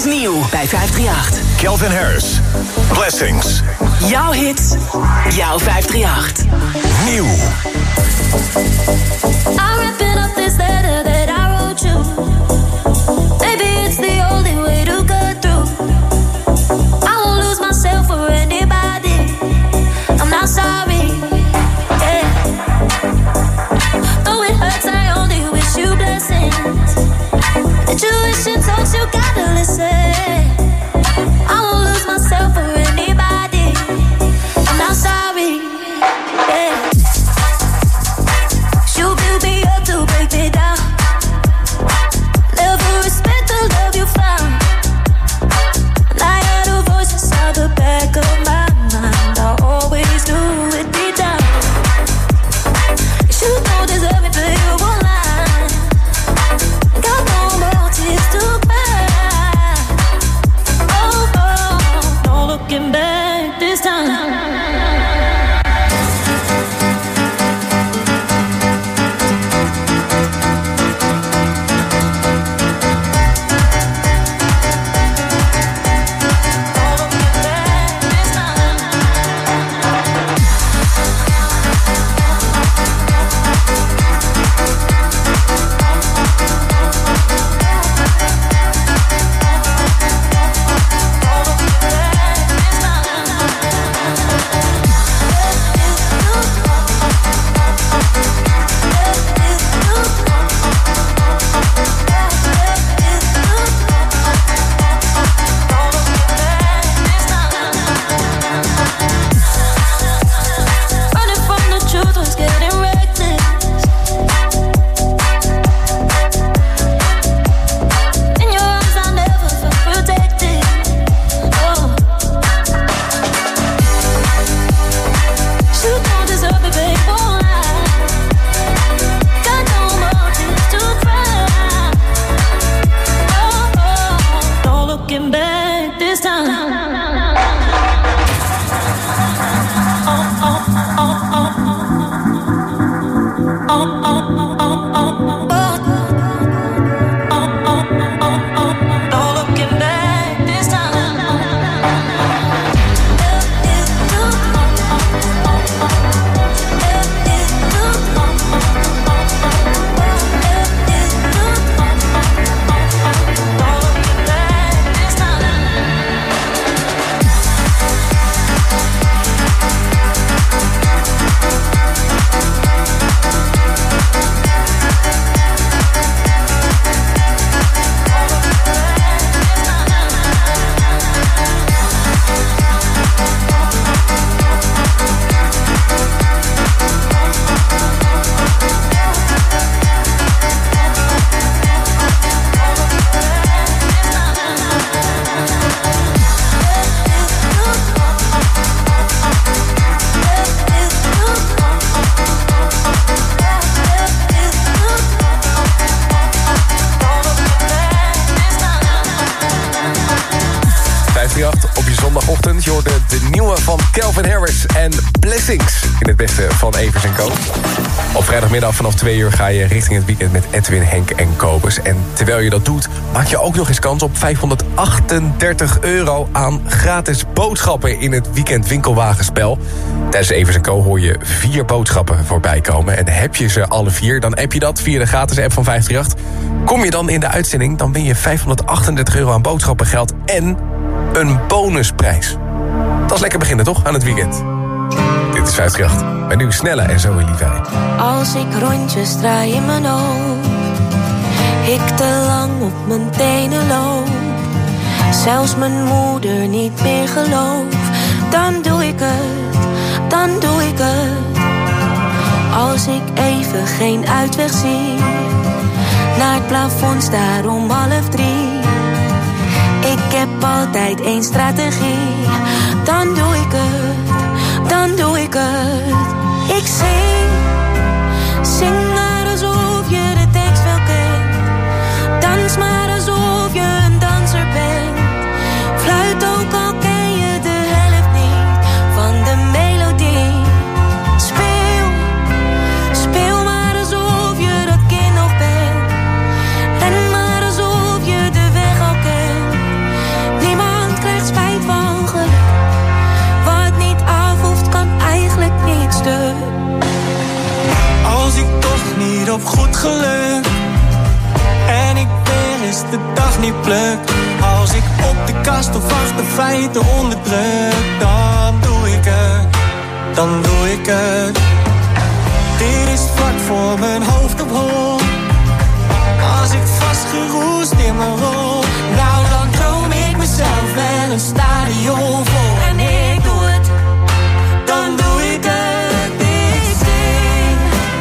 Nieuw bij vijf drie acht. Calvin Harris. Blessings. Jouw hits, jouw vijf drie acht. Nieuw. I'm wrapping up this letter that I wrote you. Maybe it's the only way to get through. I won't lose myself for anybody. I'm not sorry. Yeah. Though it hurts, I only wish you blessings. Intuition talks, you gotta listen. I won't lose myself for anybody. I'm not sorry. Yeah. You build me up to break me down. Never respect the love you found. I heard a voice inside the back of my mind. I always knew it'd be down. You don't deserve it, but you won't lie. Got no more tears to cry. Oh, oh, no looking back this time. Calvin Harris en Blessings in het beste van Evers en Co. Op vrijdagmiddag vanaf twee uur ga je richting het weekend met Edwin, Henk en Kobus. En terwijl je dat doet, maak je ook nog eens kans op vijfhonderdachtendertig euro aan gratis boodschappen in het weekend winkelwagenspel. Tijdens Evers en Co hoor je vier boodschappen voorbij komen. En heb je ze alle vier, dan app je dat via de gratis app van vijf drie acht. Kom je dan in de uitzending, dan win je vijfhonderdachtendertig euro aan boodschappengeld en een bonusprijs. Dat is lekker beginnen, toch? Aan het weekend. Dit is vijf drie acht. Met nu Snelle en Zoe Liefij. Als ik rondjes draai in mijn hoofd, ik te lang op mijn tenen loop, zelfs mijn moeder niet meer gelooft, dan doe ik het, dan doe ik het. Als ik even geen uitweg zie, naar het plafond staar om half drie, ik heb altijd één strategie, dan doe ik het, dan doe ik het. Ik zing, zing maar alsof je de tekst wel kent, dans maar alsof je een danser bent, fluit ook al ken je de helft niet van de melodie. Speel, speel maar alsof je dat kind nog bent, ren maar alsof je de weg al kent, de dag niet plukt. Als ik op de kast of achter feiten onderdruk, dan doe ik het, dan doe ik het. Dit is vlak voor mijn hoofd op hol. Als ik vastgeroest in mijn rol, nou dan droom ik mezelf wel een stadion vol. En ik doe het, dan doe ik het. Ik zing,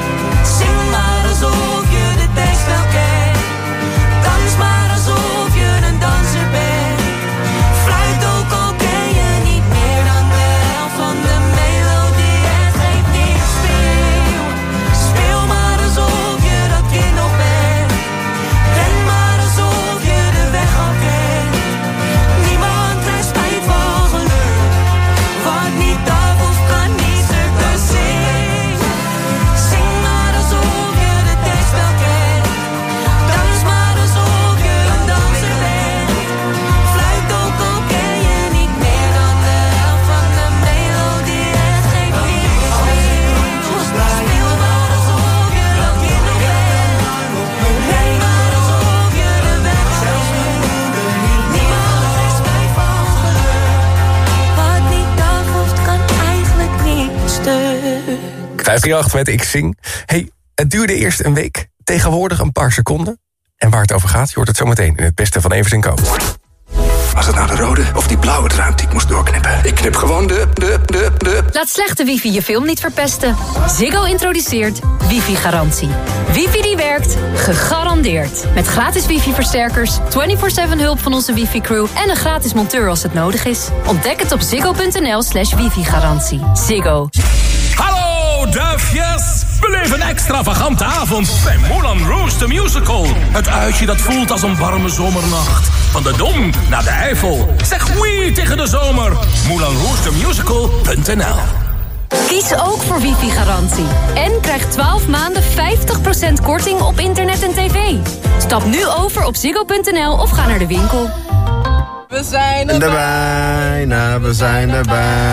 zing maar alsof je de tekst wel kent. Dans maar alsof je een danser bent. Fluit ook al ken je niet meer dan de helft van de melodie. Het geeft niks, speel, speel maar alsof je dat kind nog bent. Ren maar alsof je de weg al kent. Niemand krijgt spijt van geluk, wat niet af of kan niet stuk. Dus zing, zing maar alsof je de tekst wel kent. Dans maar alsof je een danser bent. Fluit ook al ken je niet meer dan de helft van de melodie. Het geeft niks, speel, speel maar alsof je dat kind nog bent. Ren maar alsof je de weg al kent. Niemand krijgt spijt van geluk, wat niet af of kan eigenlijk niet stuk. vijf drie acht met Ik Zing. Hey, het duurde eerst een week, tegenwoordig een paar seconden. En waar het over gaat, je hoort het zometeen in het beste van Evers en Co. Was het nou de rode of die blauwe draad die ik moest doorknippen? Ik knip gewoon de, de, de, de... Laat slechte wifi je film niet verpesten. Ziggo introduceert wifi-garantie. Wifi die werkt, gegarandeerd. Met gratis wifi-versterkers, vierentwintig zeven hulp van onze wifi-crew... en een gratis monteur als het nodig is. Ontdek het op ziggo.nl slash wifi-garantie. Ziggo. Hallo duifjes! Beleef een extravagante avond bij Moulin Rouge the Musical. Het uitje dat voelt als een warme zomernacht. Van de Dom naar de Eifel. Zeg oui tegen de zomer. moulin rouge the musical punt n l. Kies ook voor wifi-garantie. En krijg twaalf maanden vijftig procent korting op internet en tv. Stap nu over op ziggo punt n l of ga naar de winkel. We zijn er bijna, we zijn er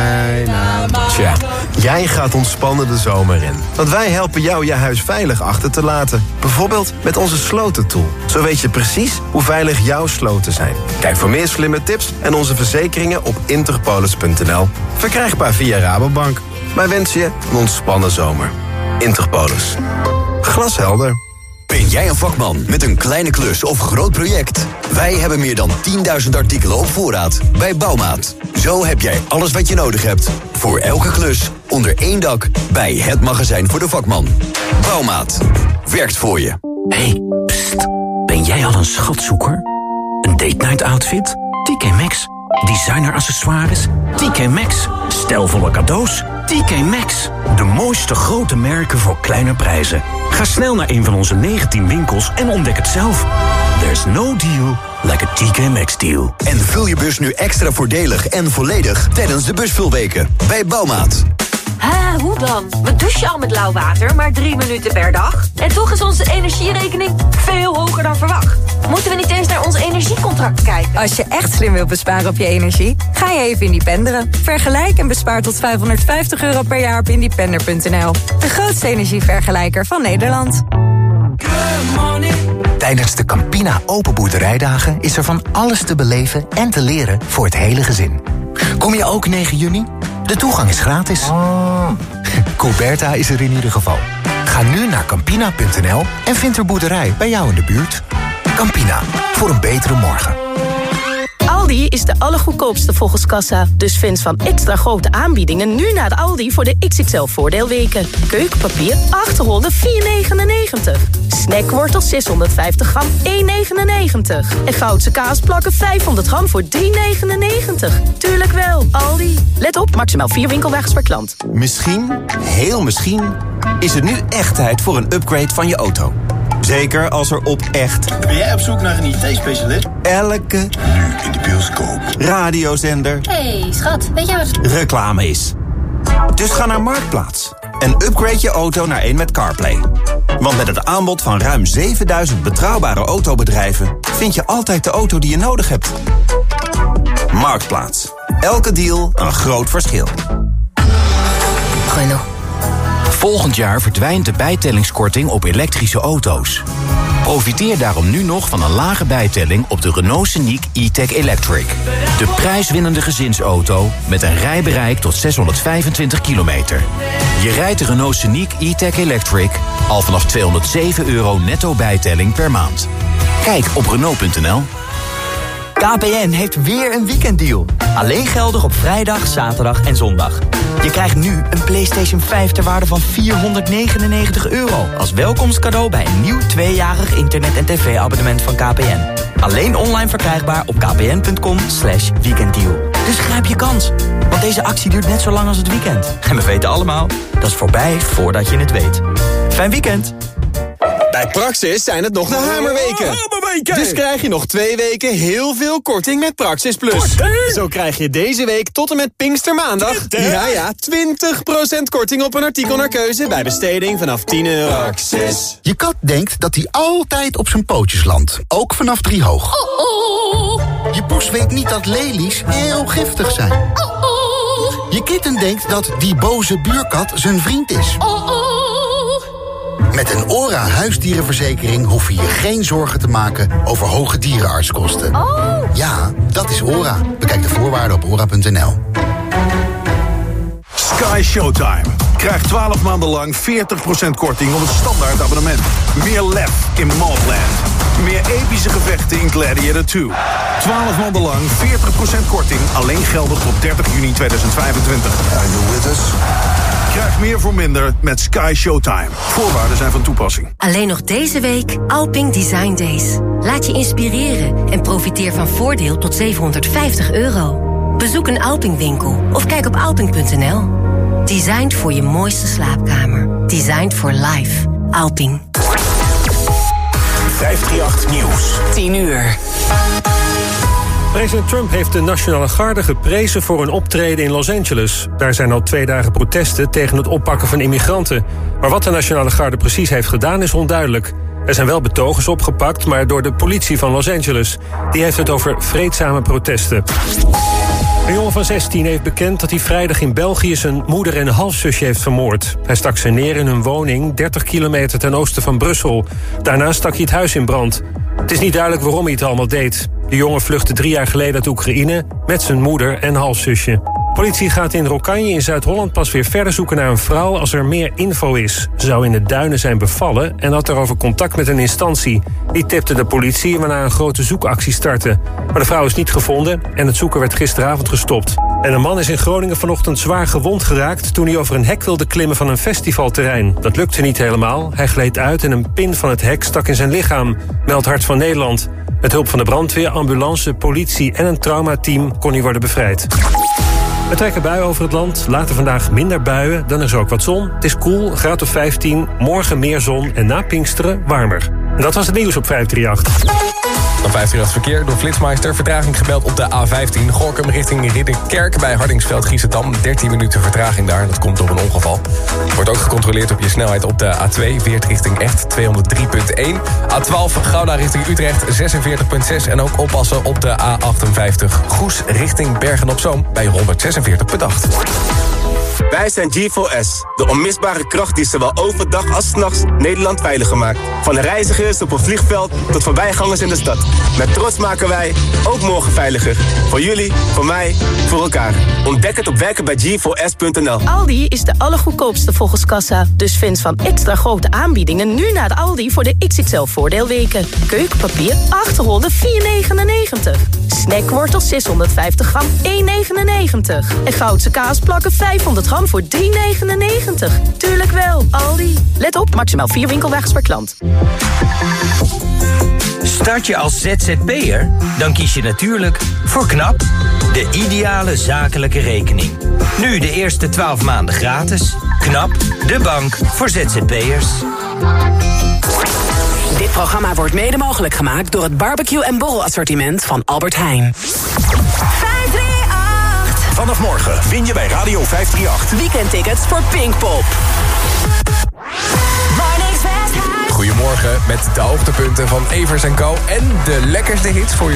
bijna. Tja, jij gaat ontspannen de zomer in. Want wij helpen jou je huis veilig achter te laten. Bijvoorbeeld met onze slotentool. Zo weet je precies hoe veilig jouw sloten zijn. Kijk voor meer slimme tips en onze verzekeringen op interpolis punt n l. Verkrijgbaar via Rabobank. Wij wensen je een ontspannen zomer. Interpolis. Glashelder. Ben jij een vakman met een kleine klus of groot project? Wij hebben meer dan tienduizend artikelen op voorraad bij Bouwmaat. Zo heb jij alles wat je nodig hebt voor elke klus onder één dak bij het magazijn voor de vakman. Bouwmaat. Werkt voor je. Hey, pst. Ben jij al een schatzoeker? Een date night outfit? T K Maxx. Designer accessoires? T K Maxx. Stijlvolle cadeaus? T K Maxx. De mooiste grote merken voor kleine prijzen. Ga snel naar een van onze negentien winkels en ontdek het zelf. There's no deal like a T K Maxx deal. En vul je bus nu extra voordelig en volledig tijdens de busvulweken bij Bouwmaat. Hé, hoe dan? We douchen al met lauw water, maar drie minuten per dag. En toch is onze energierekening veel hoger dan verwacht. Moeten we niet eens naar ons energiecontract kijken? Als je echt slim wilt besparen op je energie, ga je even independeren. Vergelijk en bespaar tot vijfhonderdvijftig euro per jaar op independer punt n l. De grootste energievergelijker van Nederland. Tijdens de Campina Open Boerderijdagen is er van alles te beleven en te leren voor het hele gezin. Kom je ook negen juni? De toegang is gratis. Oh. Coberta is er in ieder geval. Ga nu naar campina punt n l en vind er boerderij bij jou in de buurt. Campina, voor een betere morgen. Aldi is de allergoedkoopste volgens kassa. Dus fans van extra grote aanbiedingen nu naar de Aldi voor de X X L voordeelweken. Keukenpapier acht rollen vier negenennegentig. Snackwortels zeshonderdvijftig gram één negenennegentig. En Goudse kaasplakken vijfhonderd gram voor drie negenennegentig. Tuurlijk wel, Aldi. Let op, maximaal vier winkelwagens per klant. Misschien, heel misschien, is het nu echt tijd voor een upgrade van je auto. Zeker als er op echt... Ben jij op zoek naar een I T-specialist? Elke... Nu in de bioscoop. Radiozender... Hey, schat, weet jij wat... reclame is. Dus ga naar Marktplaats en upgrade je auto naar een met CarPlay. Want met het aanbod van ruim zevenduizend betrouwbare autobedrijven... vind je altijd de auto die je nodig hebt. Marktplaats. Elke deal een groot verschil. Renault. Volgend jaar verdwijnt de bijtellingskorting op elektrische auto's. Profiteer daarom nu nog van een lage bijtelling op de Renault Scenic e-tech Electric. De prijswinnende gezinsauto met een rijbereik tot zeshonderdvijfentwintig kilometer. Je rijdt de Renault Scenic e-tech Electric al vanaf tweehonderdzeven euro netto bijtelling per maand. Kijk op Renault punt n l. K P N heeft weer een weekenddeal. Alleen geldig op vrijdag, zaterdag en zondag. Je krijgt nu een PlayStation vijf ter waarde van vierhonderdnegenennegentig euro... als welkomstcadeau bij een nieuw tweejarig internet- en tv-abonnement van K P N. Alleen online verkrijgbaar op kpn.com slash weekenddeal. Dus grijp je kans, want deze actie duurt net zo lang als het weekend. En we weten allemaal, dat is voorbij voordat je het weet. Fijn weekend! Bij Praxis zijn het nog de hamerweken. Hamerweken! Dus krijg je nog twee weken heel veel korting met Praxis Plus. Korting? Zo krijg je deze week tot en met Pinkstermaandag... twintig? Ja, ja, twintig procent korting op een artikel naar keuze... bij besteding vanaf tien euro. Praxis. Je kat denkt dat hij altijd op zijn pootjes landt. Ook vanaf drie hoog. Oh, oh. Je poes weet niet dat lelies heel giftig zijn. Oh, oh. Je kitten denkt dat die boze buurkat zijn vriend is. Oh, oh. Met een ORA huisdierenverzekering hoef je je geen zorgen te maken over hoge dierenartskosten. Oh. Ja, dat is ORA. Bekijk de voorwaarden op ora punt n l. Sky Showtime. Krijg twaalf maanden lang veertig procent korting op het standaard abonnement. Meer lef in Mobland. Meer epische gevechten in Gladiator twee. twaalf maanden lang veertig procent korting. Alleen geldig tot dertig juni tweeduizend vijfentwintig. Are you with us? Krijg meer voor minder met Sky Showtime. Voorwaarden zijn van toepassing. Alleen nog deze week Alping Design Days. Laat je inspireren en profiteer van voordeel tot zevenhonderdvijftig euro. Bezoek een Alping winkel of kijk op alping punt n l. Designed voor je mooiste slaapkamer. Designed for life. Alping. vijfhonderdachttien Nieuws. tien uur. President Trump heeft de Nationale Garde geprezen voor een optreden in Los Angeles. Daar zijn al twee dagen protesten tegen het oppakken van immigranten. Maar wat de Nationale Garde precies heeft gedaan is onduidelijk. Er zijn wel betogers opgepakt, maar door de politie van Los Angeles. Die heeft het over vreedzame protesten. Een jongen van zestien heeft bekend dat hij vrijdag in België zijn moeder en halfzusje heeft vermoord. Hij stak ze neer in hun woning, dertig kilometer ten oosten van Brussel. Daarna stak hij het huis in brand. Het is niet duidelijk waarom hij het allemaal deed. De jongen vluchtte drie jaar geleden uit Oekraïne met zijn moeder en halfzusje. Politie gaat in Rokkanje in Zuid-Holland pas weer verder zoeken naar een vrouw als er meer info is. Ze zou in de duinen zijn bevallen en had daarover contact met een instantie. Die tipte de politie waarna een grote zoekactie startte. Maar de vrouw is niet gevonden en het zoeken werd gisteravond gestopt. En een man is in Groningen vanochtend zwaar gewond geraakt toen hij over een hek wilde klimmen van een festivalterrein. Dat lukte niet helemaal. Hij gleed uit en een pin van het hek stak in zijn lichaam, meldt Hart van Nederland. Met hulp van de brandweer, ambulance, politie en een traumateam kon hij worden bevrijd. We trekken buien over het land. Later vandaag minder buien, dan is er ook wat zon. Het is koel, graad of vijftien. Morgen meer zon en na Pinksteren warmer. En dat was het nieuws op vijfhonderdachttien. Dan vijfhonderdachttien verkeer door Flitsmeister. Vertraging gemeld op de A vijftien. Gorinchem richting Ridderkerk bij Hardingsveld-Giessendam. dertien minuten vertraging daar. Dat komt door een ongeval. Wordt ook gecontroleerd op je snelheid op de A twee. Weert richting Echt tweehonderddrie komma één. A twaalf Gouda richting Utrecht zesenveertig komma zes. En ook oppassen op de A achtenvijftig. Goes richting Bergen-op-Zoom bij honderdzesenveertig komma acht. Wij zijn G four S, de onmisbare kracht die zowel overdag als 's nachts Nederland veilig maakt. Van reizigers op een vliegveld tot voorbijgangers in de stad. Met trots maken wij ook morgen veiliger. Voor jullie, voor mij, voor elkaar. Ontdek het op werken bij G four S punt n l. Aldi is de allergoedkoopste volgens kassa. Dus fans van extra grote aanbiedingen nu naar de Aldi voor de X X L voordeelweken. Keukenpapier achterrollen vier negenennegentig. Snackwortels zeshonderdvijftig gram één negenennegentig. En Goudse kaasplakken vijfhonderd gram voor drie negenennegentig. Tuurlijk wel, Aldi. Let op, maximaal vier winkelwagens per klant. Start je als Z Z P'er? Dan kies je natuurlijk voor KNAP, de ideale zakelijke rekening. Nu de eerste twaalf maanden gratis. KNAP, de bank voor Z Z P'ers. Dit programma wordt mede mogelijk gemaakt door het barbecue- en borrelassortiment van Albert Heijn. Vanaf morgen win je bij Radio vijfhonderdachttien. Weekendtickets voor Pinkpop. Goedemorgen met de hoogtepunten van Evers en Co. En de lekkerste hits voor je